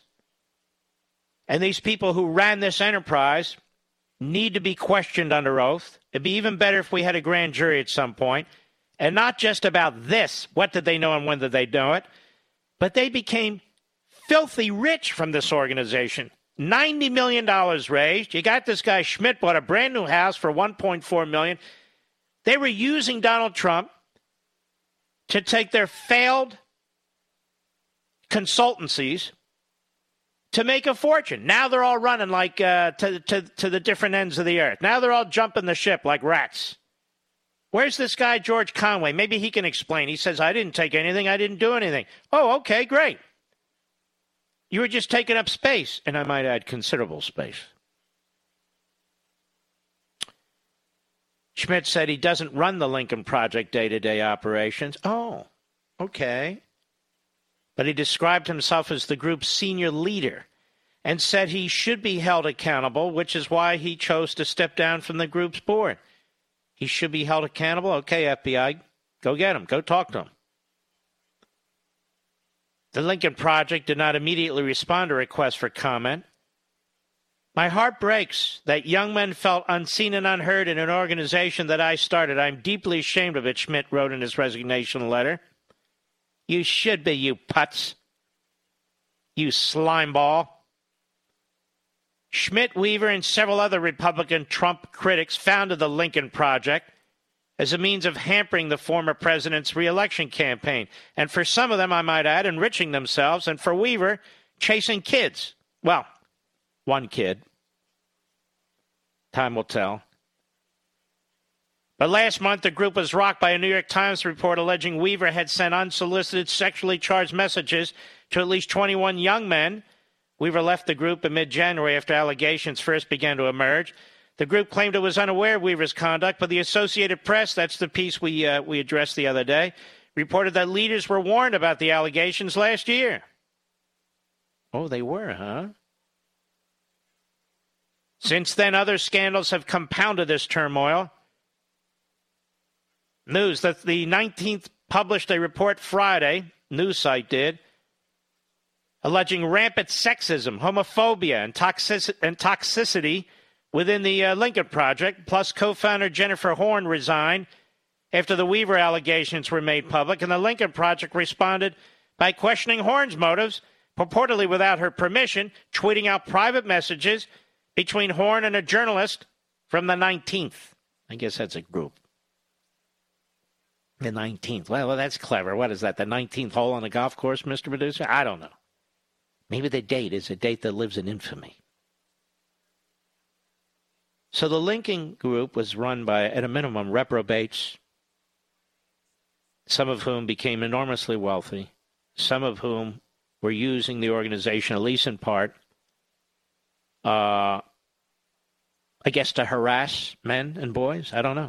[SPEAKER 1] and these people who ran this enterprise need to be questioned under oath. It'd be even better if we had a grand jury at some point, and not just about this, what did they know and when did they know it, but they became filthy rich from this organization. ninety million dollars raised. You got this guy Schmidt bought a brand new house for one point four million dollars. They were using Donald Trump to take their failed consultancies to make a fortune. Now they're all running like uh, to, to, to the different ends of the earth. Now they're all jumping the ship like rats. Where's this guy, George Conway? Maybe he can explain. He says, I didn't take anything. I didn't do anything. Oh, okay, great. You were just taking up space, and I might add considerable space. Schmidt said he doesn't run the Lincoln Project day-to-day operations. Oh, okay. But he described himself as the group's senior leader and said he should be held accountable, which is why he chose to step down from the group's board. He should be held accountable? Okay, F B I, go get him. Go talk to him. The Lincoln Project did not immediately respond to requests for comment. My heart breaks that young men felt unseen and unheard in an organization that I started. I'm deeply ashamed of it, Schmidt wrote in his resignation letter. You should be, you putz. You slimeball. Schmidt, Weaver, and several other Republican Trump critics founded the Lincoln Project as a means of hampering the former president's reelection campaign. And for some of them, I might add, enriching themselves. And for Weaver, chasing kids. Well, one kid. Time will tell. But last month, the group was rocked by a New York Times report alleging Weaver had sent unsolicited sexually charged messages to at least twenty-one young men. Weaver left the group in mid-January after allegations first began to emerge. The group claimed it was unaware of Weaver's conduct, but the Associated Press, that's the piece we uh, we addressed the other day, reported that leaders were warned about the allegations last year. Oh, they were, huh? Since then, other scandals have compounded this turmoil. News that the nineteenth published a report Friday, news site did, alleging rampant sexism, homophobia, and, toxic- and toxicity within the uh, Lincoln Project. Plus, co-founder Jennifer Horn resigned after the Weaver allegations were made public, and the Lincoln Project responded by questioning Horn's motives, purportedly without her permission, tweeting out private messages between Horn and a journalist from the nineteenth. I guess that's a group. The nineteenth. Well, well, that's clever. What is that, the nineteenth hole on the golf course, Mister Producer? I don't know. Maybe the date is a date that lives in infamy. So the Lincoln Group was run by, at a minimum, reprobates, some of whom became enormously wealthy, some of whom were using the organization, at least in part, uh, I guess to harass men and boys. I don't know.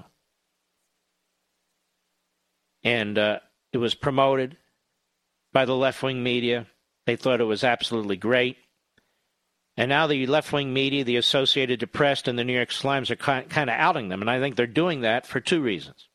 [SPEAKER 1] And uh, it was promoted by the left-wing media. They thought it was absolutely great. And now the left-wing media, the Associated Press, and the New York Slimes are kind of outing them. And I think they're doing that for two reasons.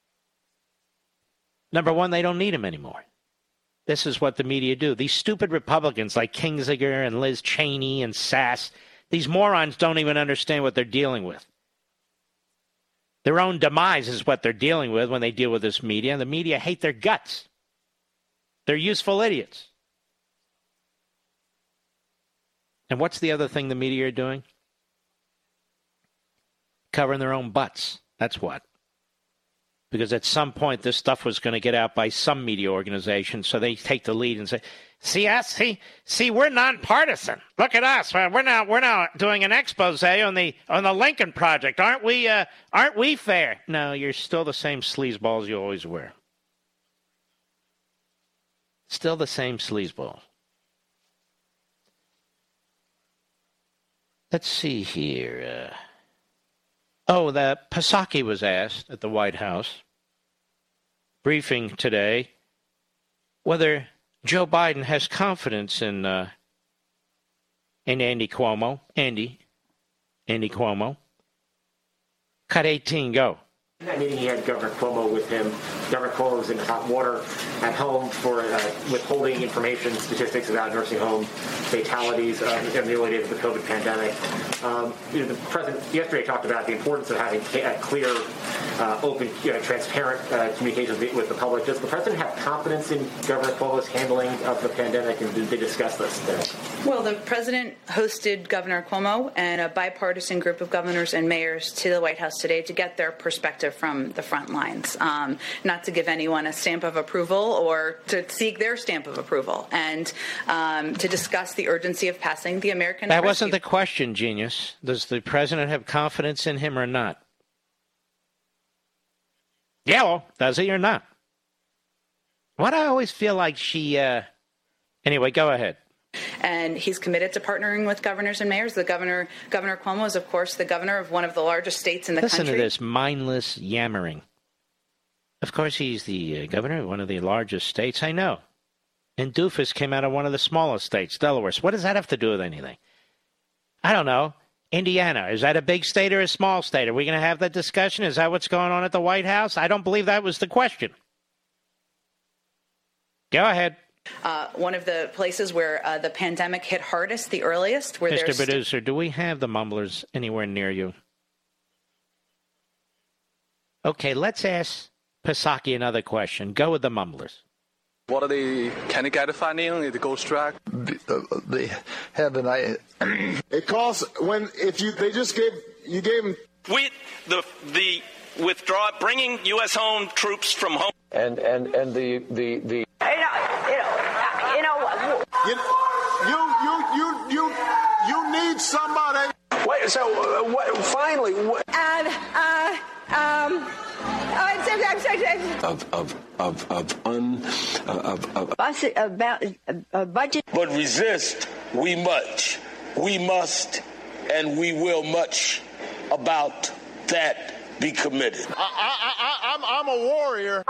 [SPEAKER 1] Number one, they don't need them anymore. This is what the media do. These stupid Republicans like Kinzinger and Liz Cheney and Sass, these morons don't even understand what they're dealing with. Their own demise is what they're dealing with when they deal with this media. And the media hate their guts. They're useful idiots. And what's the other thing the media are doing? Covering their own butts. That's what. Because at some point this stuff was going to get out by some media organization, so they take the lead and say, see us? See, see, we're nonpartisan. Look at us. We're now we're now doing an expose on the on the Lincoln Project. Aren't we uh, aren't we fair? No, you're still the same sleazeballs you always were. Still the same sleazeballs. Let's see here. Uh, oh, the Psaki was asked at the White House briefing today whether Joe Biden has confidence in uh, in Andy Cuomo. Andy, Andy Cuomo. Cut eighteen, go.
[SPEAKER 7] In that meeting, he had Governor Cuomo with him. Governor Cuomo was in hot water at home for uh, withholding information, statistics about nursing home fatalities uh, in the early days of the COVID pandemic. Um, you know, the president yesterday talked about the importance of having a clear, uh, open, you know, transparent uh, communications with the public. Does the president have confidence in Governor Cuomo's handling of the pandemic, and did they discuss this today?
[SPEAKER 8] Well, the president hosted Governor Cuomo and a bipartisan group of governors and mayors to the White House today to get their perspective from the front lines, um, not to give anyone a stamp of approval or to seek their stamp of approval, and um, to discuss the urgency of passing the American
[SPEAKER 1] That
[SPEAKER 8] Rescue.
[SPEAKER 1] wasn't the question, genius. Does the president have confidence in him or not? Yellow, does he or not? Why do I always feel like she, uh... Anyway, go ahead.
[SPEAKER 8] And he's committed to partnering with governors and mayors. The governor, Governor Cuomo, is, of course, the governor of one of the largest states in the
[SPEAKER 1] Listen
[SPEAKER 8] country.
[SPEAKER 1] Listen to this mindless yammering. Of course, he's the uh, governor of one of the largest states. I know. And Doofus came out of one of the smallest states, Delaware. So what does that have to do with anything? I don't know. Indiana, is that a big state or a small state? Are we going to have that discussion? Is that what's going on at the White House? I don't believe that was the question. Go ahead.
[SPEAKER 8] Uh, one of the places where uh, the pandemic hit hardest, the earliest. Where
[SPEAKER 1] Mister
[SPEAKER 8] st-
[SPEAKER 1] Producer, do we have the mumblers anywhere near you? Okay, let's ask Psaki another question. Go with the mumblers.
[SPEAKER 10] What are the kennegadefinding, the ghost track?
[SPEAKER 13] They have an I.
[SPEAKER 15] It costs when if you they just gave you gave them
[SPEAKER 21] with the the withdraw bringing U S home troops from home
[SPEAKER 13] and and and the the the.
[SPEAKER 19] You know, you know, you know,
[SPEAKER 15] you you you you you, you need somebody.
[SPEAKER 13] Wait, so uh, what, finally, what?
[SPEAKER 19] And uh, um.
[SPEAKER 13] Of of of of un uh, of of
[SPEAKER 19] about a budget.
[SPEAKER 21] But resist we much, we must, and we will much about that be committed.
[SPEAKER 15] I, I, I, I'm I'm a warrior.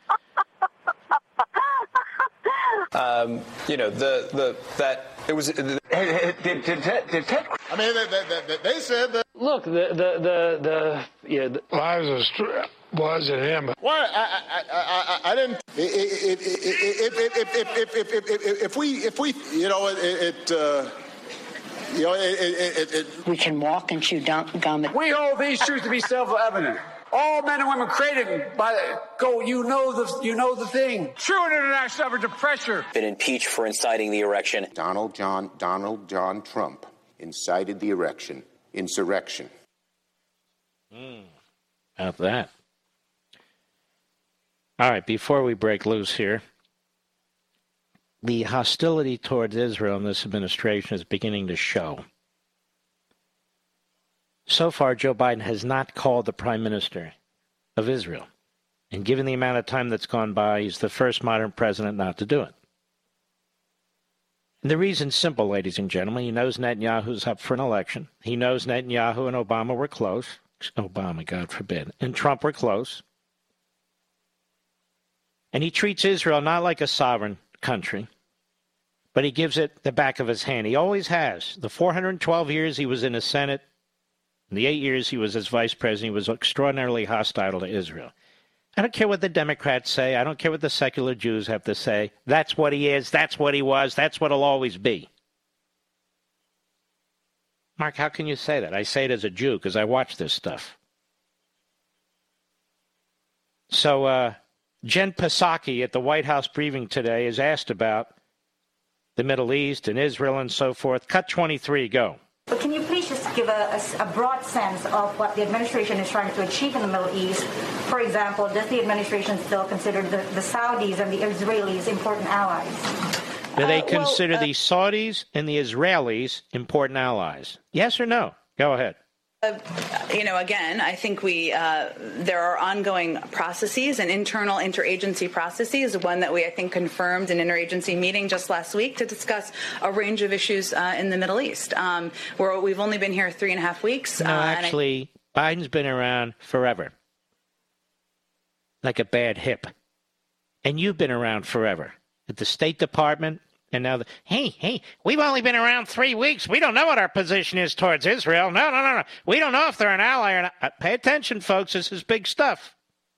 [SPEAKER 11] Um, you know the the that it was. The,
[SPEAKER 15] did, did, did, did Ted, I mean, they, they, they said that.
[SPEAKER 22] Look, the the the the yeah. The, lives are str- was it him?
[SPEAKER 15] Why I I I, I didn't. If if if if if if if we if we you know it it. Uh, You know, it, it, it, it,
[SPEAKER 28] we can walk and chew gum.
[SPEAKER 23] We hold these truths to be self-evident. All men and women created by the, go. You know the you know the thing. True international effort to pressure.
[SPEAKER 24] Been impeached for inciting the erection.
[SPEAKER 25] Donald John Donald John Trump incited the erection insurrection.
[SPEAKER 1] Mm, about that. All right. Before we break loose here. The hostility towards Israel in this administration is beginning to show. So far, Joe Biden has not called the Prime Minister of Israel. And given the amount of time that's gone by, he's the first modern president not to do it. And the reason's simple, ladies and gentlemen. He knows Netanyahu's up for an election. He knows Netanyahu and Obama were close. Obama, God forbid. And Trump were close. And he treats Israel not like a sovereign country, but he gives it the back of his hand. He always has. The four hundred twelve years he was in the Senate, and the eight years he was as vice president, he was extraordinarily hostile to Israel. I don't care what the Democrats say. I don't care what the secular Jews have to say. That's what he is. That's what he was. That's what he'll always be. Mark, how can you say that? I say it as a Jew because I watch this stuff. So, uh, Jen Psaki at the White House briefing today is asked about the Middle East and Israel and so forth. Cut twenty-three, go.
[SPEAKER 26] But can you please just give a, a, a broad sense of what the administration is trying to achieve in the Middle East? For example, does the administration still consider the, the Saudis and the Israelis important allies?
[SPEAKER 1] Do they
[SPEAKER 26] uh,
[SPEAKER 1] consider
[SPEAKER 26] well, uh,
[SPEAKER 1] the Saudis and the Israelis important allies? Yes or no? Go ahead.
[SPEAKER 8] Uh, you know, again, I think we uh, there are ongoing processes and internal interagency processes. One that we, I think, confirmed an interagency meeting just last week to discuss a range of issues uh, in the Middle East. Um, where we've only been here three and a half weeks.
[SPEAKER 1] No,
[SPEAKER 8] uh,
[SPEAKER 1] actually, I, Biden's been around forever, like a bad hip, and you've been around forever at the State Department. And now, the, hey, hey, we've only been around three weeks. We don't know what our position is towards Israel. No, no, no, no. We don't know if they're an ally or not. Uh, pay attention, folks. This is big stuff.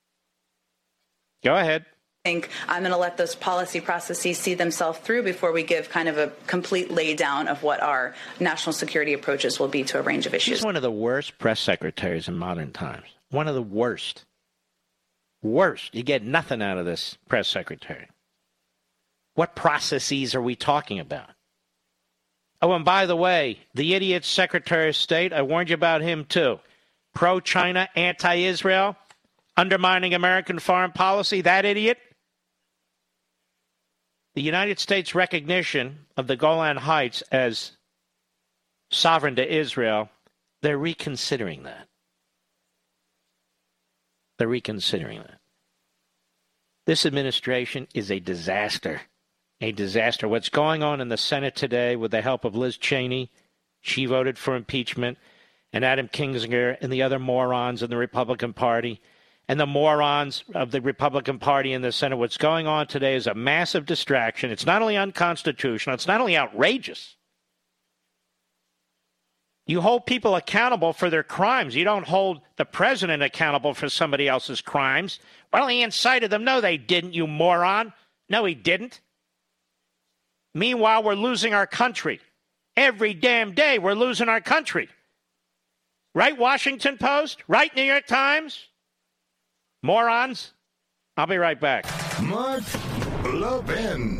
[SPEAKER 1] Go ahead.
[SPEAKER 8] I think I'm going to let those policy processes see themselves through before we give kind of a complete lay down of what our national security approaches will be to a range of issues.
[SPEAKER 1] She's one of the worst press secretaries in modern times. One of the worst. Worst. You get nothing out of this press secretary. What processes are we talking about? Oh, and by the way, the idiot Secretary of State, I warned you about him too. Pro-China, anti-Israel, undermining American foreign policy, that idiot. The United States' recognition of the Golan Heights as sovereign to Israel, they're reconsidering that. They're reconsidering that. This administration is a disaster. A disaster. What's going on in the Senate today with the help of Liz Cheney, she voted for impeachment, and Adam Kinzinger and the other morons in the Republican Party, and the morons of the Republican Party in the Senate. What's going on today is a massive distraction. It's not only unconstitutional, it's not only outrageous. You hold people accountable for their crimes. You don't hold the president accountable for somebody else's crimes. Well, he incited them. No, they didn't, you moron. No, he didn't. Meanwhile, we're losing our country. Every damn day we're losing our country. Right, Washington Post? Right, New York Times? Morons. I'll be right back.
[SPEAKER 14] Mark Levin.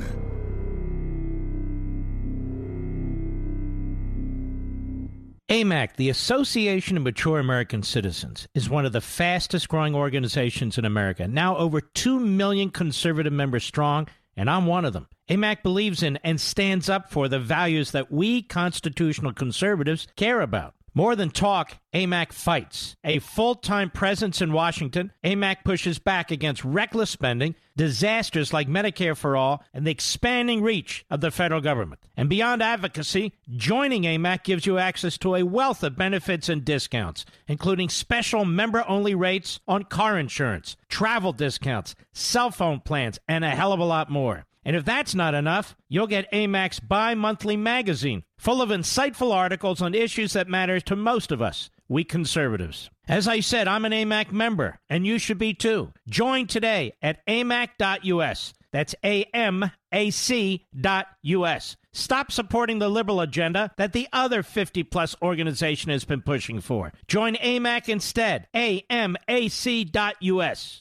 [SPEAKER 6] A M A C, the Association of Mature American Citizens, is one of the fastest growing organizations in America. Now over two million conservative members strong, and I'm one of them. A M A C believes in and stands up for the values that we constitutional conservatives care about. More than talk, A M A C fights. A full-time presence in Washington, A M A C pushes back against reckless spending, disasters like Medicare for All, and the expanding reach of the federal government. And beyond advocacy, joining A M A C gives you access to a wealth of benefits and discounts, including special member-only rates on car insurance, travel discounts, cell phone plans, and a hell of a lot more. And if that's not enough, you'll get A M A C's bi-monthly magazine, full of insightful articles on issues that matter to most of us, we conservatives. As I said, I'm an A M A C member, and you should be too. Join today at A M A C dot U S. That's A M A C dot U S. Stop supporting the liberal agenda that the other fifty-plus organization has been pushing for. Join A M A C instead. A M A C dot U S.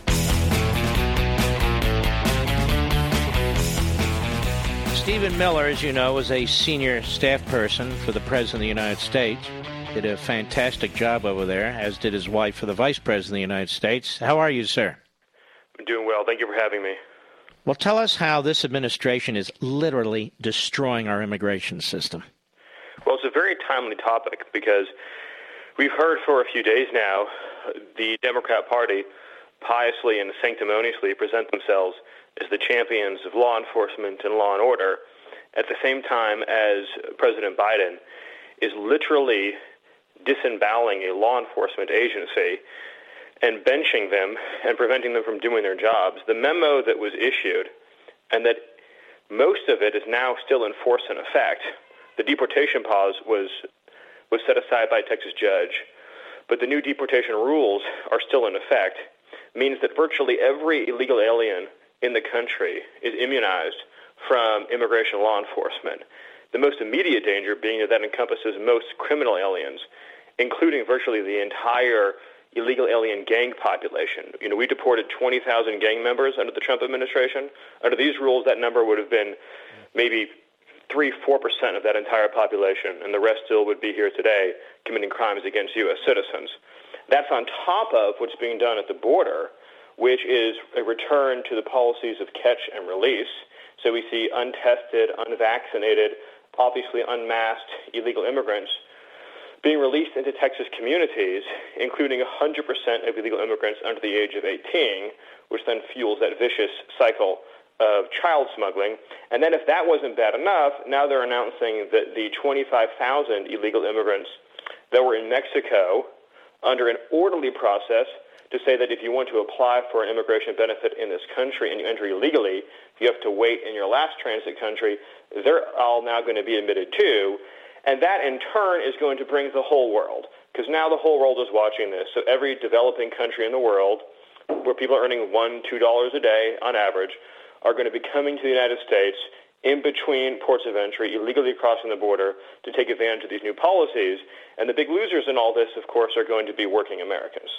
[SPEAKER 1] Stephen Miller, as you know, was a senior staff person for the President of the United States. Did a fantastic job over there, as did his wife for the Vice President of the United States. How are you, sir?
[SPEAKER 3] I'm doing well. Thank you for having me.
[SPEAKER 1] Well, tell us how this administration is literally destroying our immigration system.
[SPEAKER 3] Well, it's a very timely topic because we've heard for a few days now the Democrat Party piously and sanctimoniously present themselves as the champions of law enforcement and law and order, at the same time as President Biden is literally disemboweling a law enforcement agency and benching them and preventing them from doing their jobs. The memo that was issued, and that most of it is now still in force and effect, the deportation pause was was set aside by a Texas judge, but the new deportation rules are still in effect, means that virtually every illegal alien in the country is immunized from immigration law enforcement. The most immediate danger being that that encompasses most criminal aliens, including virtually the entire illegal alien gang population. You know, we deported twenty thousand gang members under the Trump administration. Under these rules, that number would have been maybe three, four percent of that entire population, and the rest still would be here today committing crimes against U S citizens. That's on top of what's being done at the border, which is a return to the policies of catch and release. So we see untested, unvaccinated, obviously unmasked illegal immigrants being released into Texas communities, including one hundred percent of illegal immigrants under the age of eighteen, which then fuels that vicious cycle of child smuggling. And then if that wasn't bad enough, now they're announcing that the twenty-five thousand illegal immigrants that were in Mexico under an orderly process to say that if you want to apply for an immigration benefit in this country and you enter illegally, you have to wait in your last transit country, they're all now going to be admitted too. And that, in turn, is going to bring the whole world, because now the whole world is watching this. So every developing country in the world, where people are earning one, two dollars a day on average, are going to be coming to the United States in between ports of entry, illegally crossing the border to take advantage of these new policies. And the big losers in all this, of course, are going to be working Americans.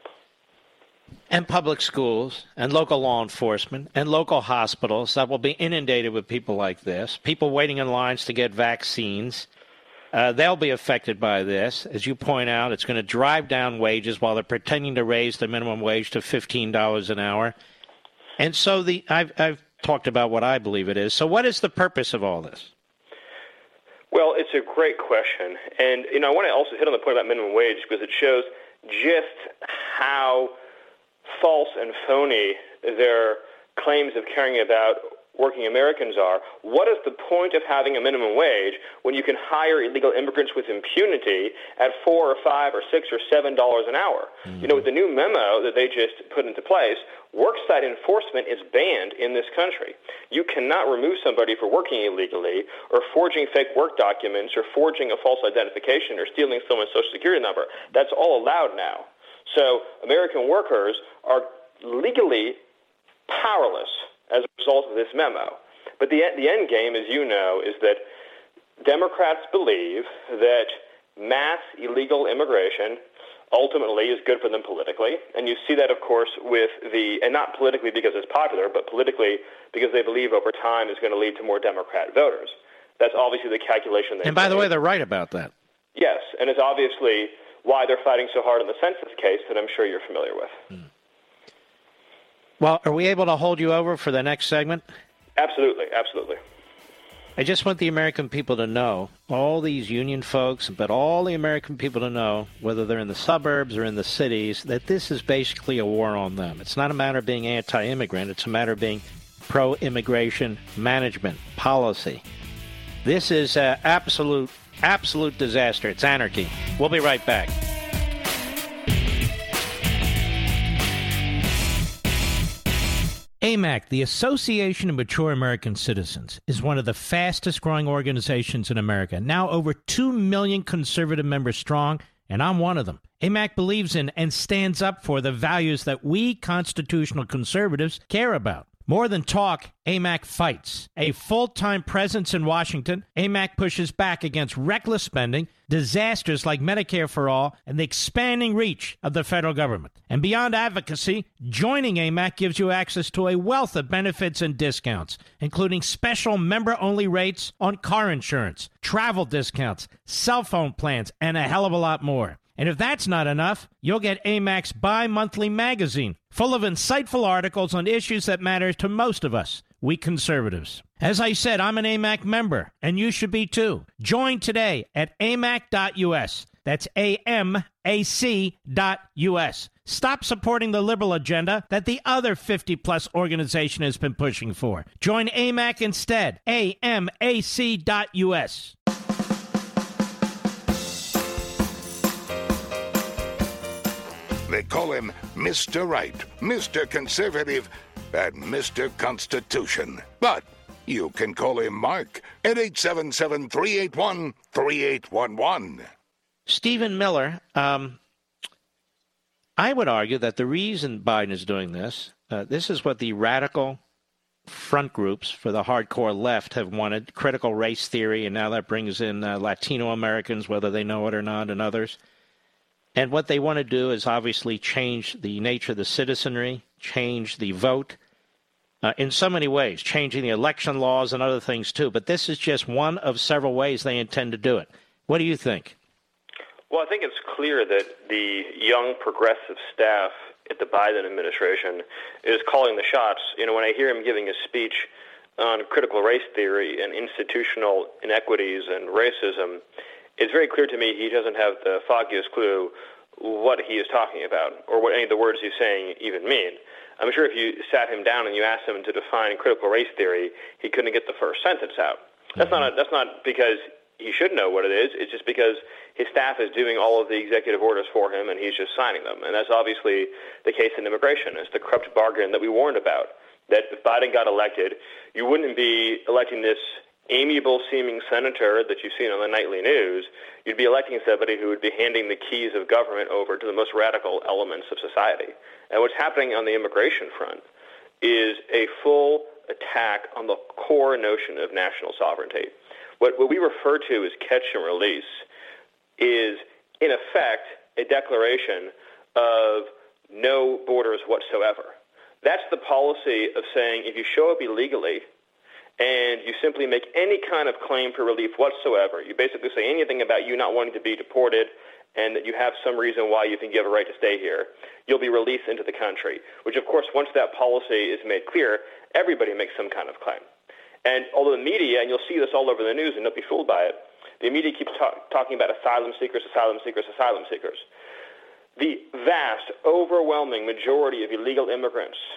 [SPEAKER 1] And public schools and local law enforcement and local hospitals that will be inundated with people like this, people waiting in lines to get vaccines. Uh, they'll be affected by this. As you point out, it's going to drive down wages while they're pretending to raise the minimum wage to fifteen dollars an hour. And so the I've, I've talked about what I believe it is. So what is the purpose of all this?
[SPEAKER 3] Well, it's a great question. And, you know, I want to also hit on the point about minimum wage because it shows just how false and phony their claims of caring about working Americans are, what is the point of having a minimum wage when you can hire illegal immigrants with impunity at four or five or six or seven dollars an hour? Mm-hmm. You know, with the new memo that they just put into place, worksite enforcement is banned in this country. You cannot remove somebody for working illegally or forging fake work documents or forging a false identification or stealing someone's social security number. That's all allowed now. So American workers are legally powerless as a result of this memo. But the, the end game, as you know, is that Democrats believe that mass illegal immigration ultimately is good for them politically. And you see that, of course, with the, and not politically because it's popular, but politically because they believe over time is going to lead to more Democrat voters. That's obviously the calculation they
[SPEAKER 1] And by
[SPEAKER 3] made.
[SPEAKER 1] the way, they're right about that.
[SPEAKER 3] Yes, and it's obviously why they're fighting so hard in the census case that I'm sure you're familiar with.
[SPEAKER 1] Hmm. Well, are we able to hold you over for the next segment?
[SPEAKER 3] Absolutely, absolutely.
[SPEAKER 1] I just want the American people to know, all these union folks, but all the American people to know, whether they're in the suburbs or in the cities, that this is basically a war on them. It's not a matter of being anti-immigrant. It's a matter of being pro-immigration management policy. This is an absolute, absolute disaster. It's anarchy. We'll be right back. A M A C, the Association of Mature American Citizens, is one of the fastest-growing organizations in America, now over two million conservative members strong, and I'm one of them. A M A C believes in and stands up for the values that we constitutional conservatives care about. More than talk, A M A C fights. A full-time presence in Washington, A M A C pushes back against reckless spending, disasters like Medicare for All, and the expanding reach of the federal government. And beyond advocacy, joining A M A C gives you access to a wealth of benefits and discounts, including special member-only rates on car insurance, travel discounts, cell phone plans, and a hell of a lot more. And if that's not enough, you'll get A M A C's bi-monthly magazine, full of insightful articles on issues that matter to most of us, we conservatives. As I said, I'm an A M A C member, and you should be too. Join today at A M A C dot U S. That's A M A C dot U S. Stop supporting the liberal agenda that the other fifty-plus organization has been pushing for. Join A M A C instead. A M A C dot U S.
[SPEAKER 14] They call him Mister Right, Mister Conservative, and Mister Constitution. But you can call him Mark at eight seven seven, three eight one, three eight one one.
[SPEAKER 1] Stephen Miller, um, I would argue that the reason Biden is doing this, uh, this is what the radical front groups for the hardcore left have wanted, critical race theory, and now that brings in uh, Latino Americans, whether they know it or not, and others. And what they want to do is obviously change the nature of the citizenry, change the vote uh, in so many ways, changing the election laws and other things too. But this is just one of several ways they intend to do it. What do you think?
[SPEAKER 3] Well, I think it's clear that the young progressive staff at the Biden administration is calling the shots. You know, when I hear him giving a speech on critical race theory and institutional inequities and racism, it's very clear to me he doesn't have the foggiest clue what he is talking about or what any of the words he's saying even mean. I'm sure if you sat him down and you asked him to define critical race theory, he couldn't get the first sentence out. That's not a, that's not because he should know what it is. It's just because his staff is doing all of the executive orders for him and he's just signing them. And that's obviously the case in immigration. It's the corrupt bargain that we warned about, that if Biden got elected, you wouldn't be electing this amiable-seeming senator that you've seen on the nightly news. You'd be electing somebody who would be handing the keys of government over to the most radical elements of society. And what's happening on the immigration front is a full attack on the core notion of national sovereignty. What, what we refer to as catch and release is, in effect, a declaration of no borders whatsoever. That's the policy of saying if you show up illegally and you simply make any kind of claim for relief whatsoever, you basically say anything about you not wanting to be deported and that you have some reason why you think you have a right to stay here, you'll be released into the country, which, of course, once that policy is made clear, everybody makes some kind of claim. And although the media, and you'll see this all over the news and don't be fooled by it, the media keeps talk, talking about asylum seekers, asylum seekers, asylum seekers. The vast, overwhelming majority of illegal immigrants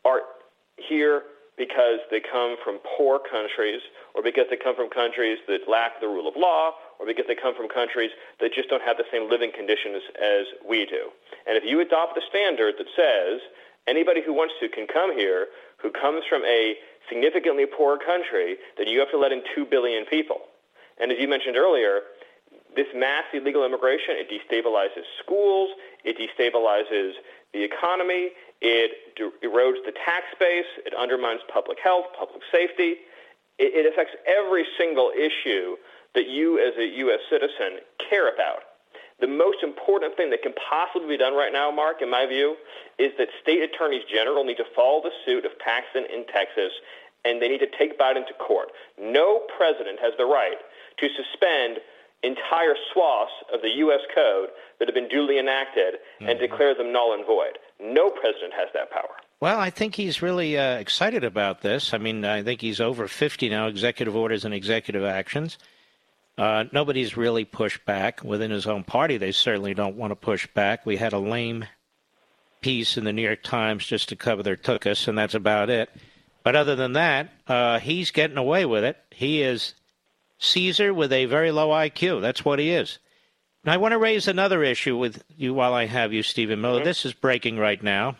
[SPEAKER 3] are here because they come from poor countries, or because they come from countries that lack the rule of law, or because they come from countries that just don't have the same living conditions as we do. And if you adopt the standard that says anybody who wants to can come here, who comes from a significantly poor country, then you have to let in two billion people. And as you mentioned earlier, this mass illegal immigration, it destabilizes schools, it destabilizes the economy, it erodes the tax base, it undermines public health, public safety. It, it affects every single issue that you as a U S citizen care about. The most important thing that can possibly be done right now, Mark, in my view, is that state attorneys general need to follow the suit of Paxton in Texas, and they need to take Biden to court. No president has the right to suspend entire swaths of the U S code that have been duly enacted mm-hmm. and declare them null and void. No president has that power.
[SPEAKER 1] Well, I think he's really uh, excited about this. I mean, I think he's over fifty now, executive orders and executive actions. Uh, nobody's really pushed back. Within his own party, they certainly don't want to push back. We had a lame piece in the New York Times just to cover their tuchus, and that's about it. But other than that, uh, he's getting away with it. He is Caesar with a very low I Q. That's what he is. Now, I want to raise another issue with you while I have you, Stephen Miller. Mm-hmm. This is breaking right now.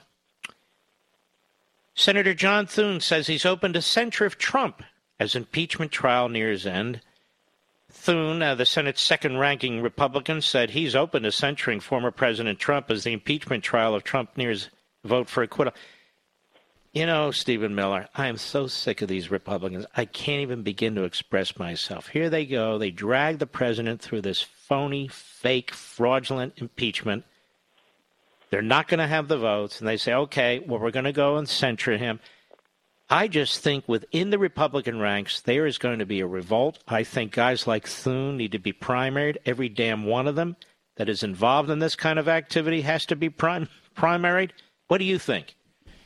[SPEAKER 1] Senator John Thune says he's open to censure of Trump as impeachment trial nears end. Thune, uh, the Senate's second-ranking Republican, said he's open to censuring former President Trump as the impeachment trial of Trump nears vote for acquittal. You know, Stephen Miller, I am so sick of these Republicans. I can't even begin to express myself. Here they go. They drag the president through this phony, fake, fraudulent impeachment. They're not going to have the votes, and they say, okay, well, we're going to go and censure him. I just think within the Republican ranks, there is going to be a revolt. I think guys like Thune need to be primaried. Every damn one of them that is involved in this kind of activity has to be prim- primaried. What do you think?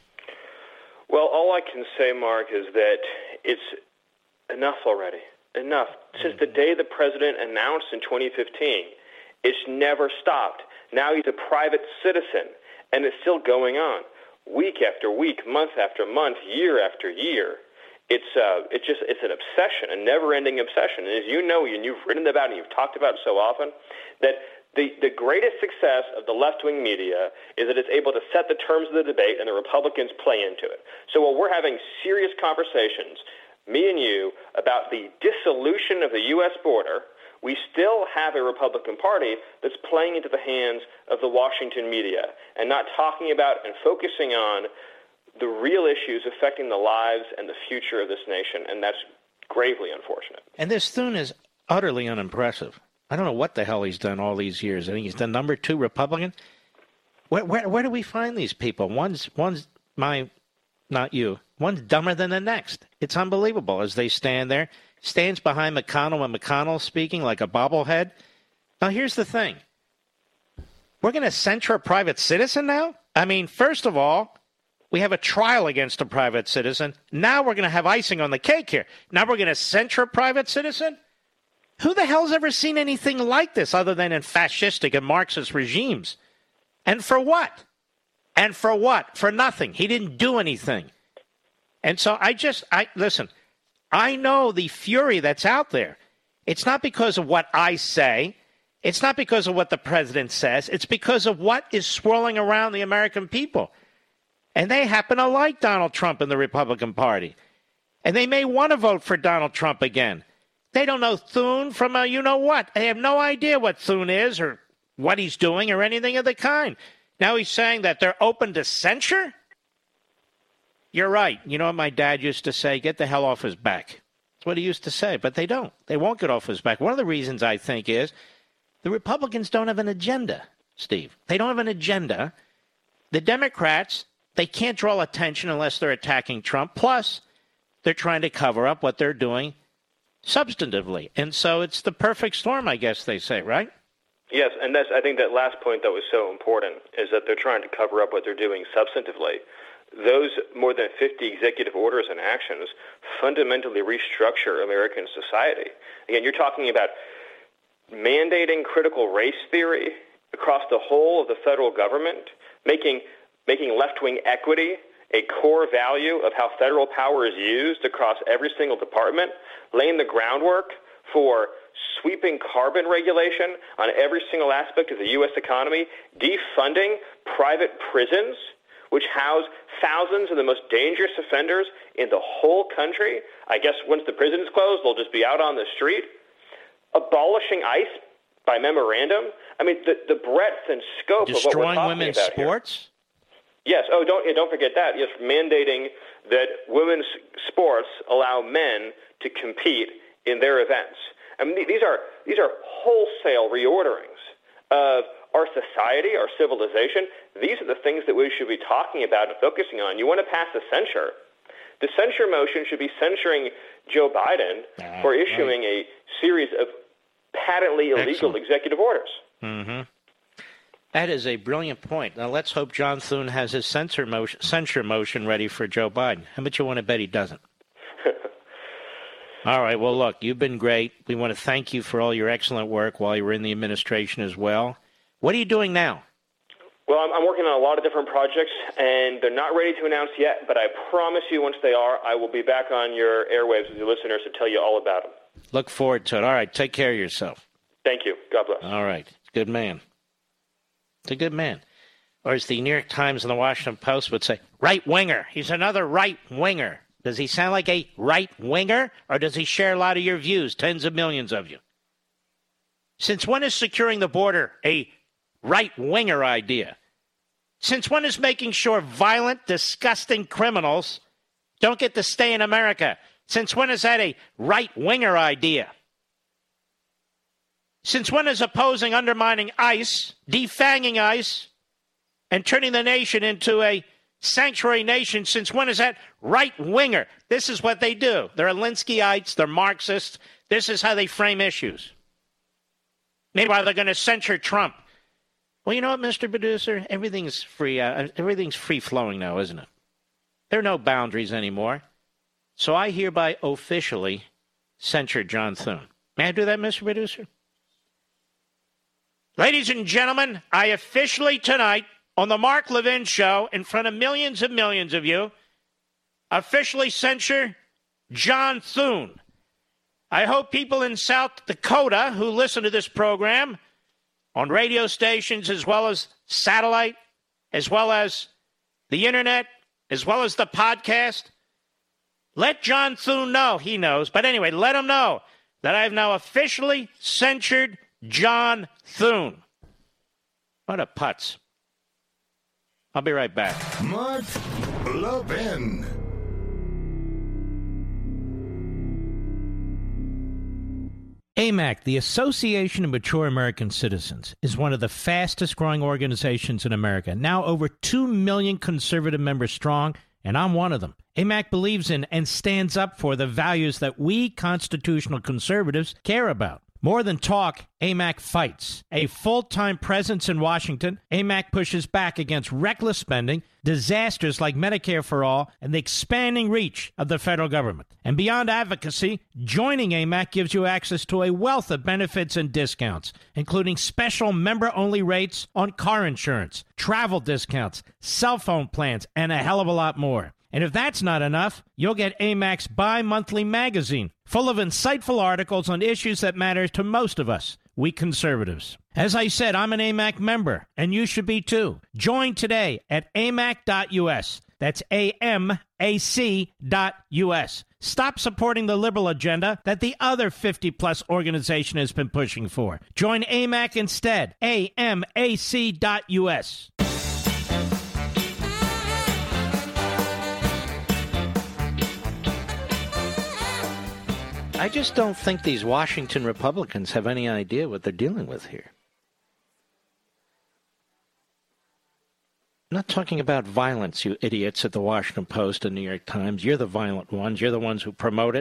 [SPEAKER 3] Well, all I can say, Mark, is that it's enough already. Enough. Since the day the president announced in twenty fifteen, it's never stopped. Now he's a private citizen, and it's still going on. Week after week, month after month, year after year. It's uh, it's just it's an obsession, a never-ending obsession. And as you know, and you've written about it, and you've talked about it so often, that the, the greatest success of the left-wing media is that it's able to set the terms of the debate, and the Republicans play into it. So while we're having serious conversations, me and you, about the dissolution of the U S border, we still have a Republican Party that's playing into the hands of the Washington media and not talking about and focusing on the real issues affecting the lives and the future of this nation, and that's gravely unfortunate.
[SPEAKER 1] And this Thune is utterly unimpressive. I don't know what the hell he's done all these years. I think he's the number two Republican. Where, where, where do we find these people? One's, one's my, not you, one's dumber than the next. It's unbelievable as they stand there. Stands behind McConnell when McConnell's speaking like a bobblehead. Now, here's the thing. We're going to censure a private citizen now? I mean, first of all, we have a trial against a private citizen. Now we're going to have icing on the cake here. Now we're going to censure a private citizen? Who the hell's ever seen anything like this other than in fascistic and Marxist regimes? And for what? And for what? For nothing. He didn't do anything. And so I just, I listen, I know the fury that's out there. It's not because of what I say. It's not because of what the president says. It's because of what is swirling around the American people. And they happen to like Donald Trump and the Republican Party. And they may want to vote for Donald Trump again. They don't know Thune from a you-know-what. They have no idea what Thune is or what he's doing or anything of the kind. Now he's saying that they're open to censure? You're right. You know what my dad used to say? Get the hell off his back. That's what he used to say, but they don't. They won't get off his back. One of the reasons, I think, is the Republicans don't have an agenda, Steve. They don't have an agenda. The Democrats, they can't draw attention unless they're attacking Trump. Plus, they're trying to cover up what they're doing substantively. And so it's the perfect storm, I guess they say, right?
[SPEAKER 3] Yes, and that's, I think that last point that was so important is that they're trying to cover up what they're doing substantively. Those more than fifty executive orders and actions fundamentally restructure American society. Again, you're talking about mandating critical race theory across the whole of the federal government, making making left-wing equity a core value of how federal power is used across every single department, laying the groundwork for sweeping carbon regulation on every single aspect of the U S economy, defunding private prisons, which house thousands of the most dangerous offenders in the whole country. I guess once the prison's closed, they'll just be out on the street. Abolishing ICE by memorandum. I mean, the, the breadth and scope
[SPEAKER 1] Destroying
[SPEAKER 3] of what we're talking
[SPEAKER 1] women's
[SPEAKER 3] about
[SPEAKER 1] sports?
[SPEAKER 3] Here. Yes. Oh, don't don't forget that. Yes, mandating that women's sports allow men to compete in their events. I mean, these are these are wholesale reorderings of our society, our civilization. These are the things that we should be talking about and focusing on. You want to pass a censure. The censure motion should be censuring Joe Biden
[SPEAKER 1] Ah,
[SPEAKER 3] for issuing
[SPEAKER 1] right.
[SPEAKER 3] a series of patently illegal
[SPEAKER 1] Excellent.
[SPEAKER 3] executive orders.
[SPEAKER 1] Mm-hmm. That is a brilliant point. Now, let's hope John Thune has his censure motion, censure motion ready for Joe Biden. How much you want to bet he doesn't? All right. Well, look, you've been great. We want to thank you for all your excellent work while you were in the administration as well. What are you doing now?
[SPEAKER 3] Well, I'm, I'm working on a lot of different projects, and they're not ready to announce yet, but I promise you once they are, I will be back on your airwaves with your listeners to tell you all about them.
[SPEAKER 1] Look forward to it. All right. Take care of yourself.
[SPEAKER 3] Thank you. God bless.
[SPEAKER 1] All right. Good man. It's a good man. Or as the New York Times and the Washington Post would say, right-winger. He's another right-winger. Does he sound like a right-winger, or does he share a lot of your views, tens of millions of you? Since when is securing the border a right-winger idea? Since when is making sure violent, disgusting criminals don't get to stay in America? Since when is that a right-winger idea? Since when is opposing undermining ICE, defanging ICE, and turning the nation into a sanctuary nation, since when is that right-winger? This is what they do. They're Alinsky-ites, they're Marxists. This is how they frame issues. Meanwhile, they're going to censure Trump. Well, you know what, Mister Producer? Everything's free. Uh, everything's free-flowing now, isn't it? There are no boundaries anymore. So I hereby officially censure John Thune. May I do that, Mister Producer? Ladies and gentlemen, I officially tonight, on the Mark Levin Show, in front of millions and millions of you, officially censure John Thune. I hope people in South Dakota who listen to this program on radio stations as well as satellite, as well as the internet, as well as the podcast, let John Thune know. He knows. But anyway, let him know that I have now officially censured John Thune. What a putz. I'll be right back.
[SPEAKER 14] Mark Levin.
[SPEAKER 6] A M A C, the Association of Mature American Citizens, is one of the fastest growing organizations in America. Now over two million conservative members strong, and I'm one of them. A M A C believes in and stands up for the values that we constitutional conservatives care about. More than talk, A M A C fights. A full-time presence in Washington, A M A C pushes back against reckless spending, disasters like Medicare for All, and the expanding reach of the federal government. And beyond advocacy, joining A M A C gives you access to a wealth of benefits and discounts, including special member-only rates on car insurance, travel discounts, cell phone plans, and a hell of a lot more. And if that's not enough, you'll get A M A C's bi-monthly magazine, full of insightful articles on issues that matter to most of us, we conservatives. As I said, I'm an A M A C member, and you should be too. Join today at A M A C dot U S. That's A M A C dot U S. Stop supporting the liberal agenda that the other fifty-plus organization has been pushing for. Join A M A C instead. A M A C dot U S.
[SPEAKER 1] I just don't think these Washington Republicans have any idea what they're dealing with here. I'm not talking about violence, you idiots at the Washington Post and New York Times. You're the violent ones. You're the ones who promote it.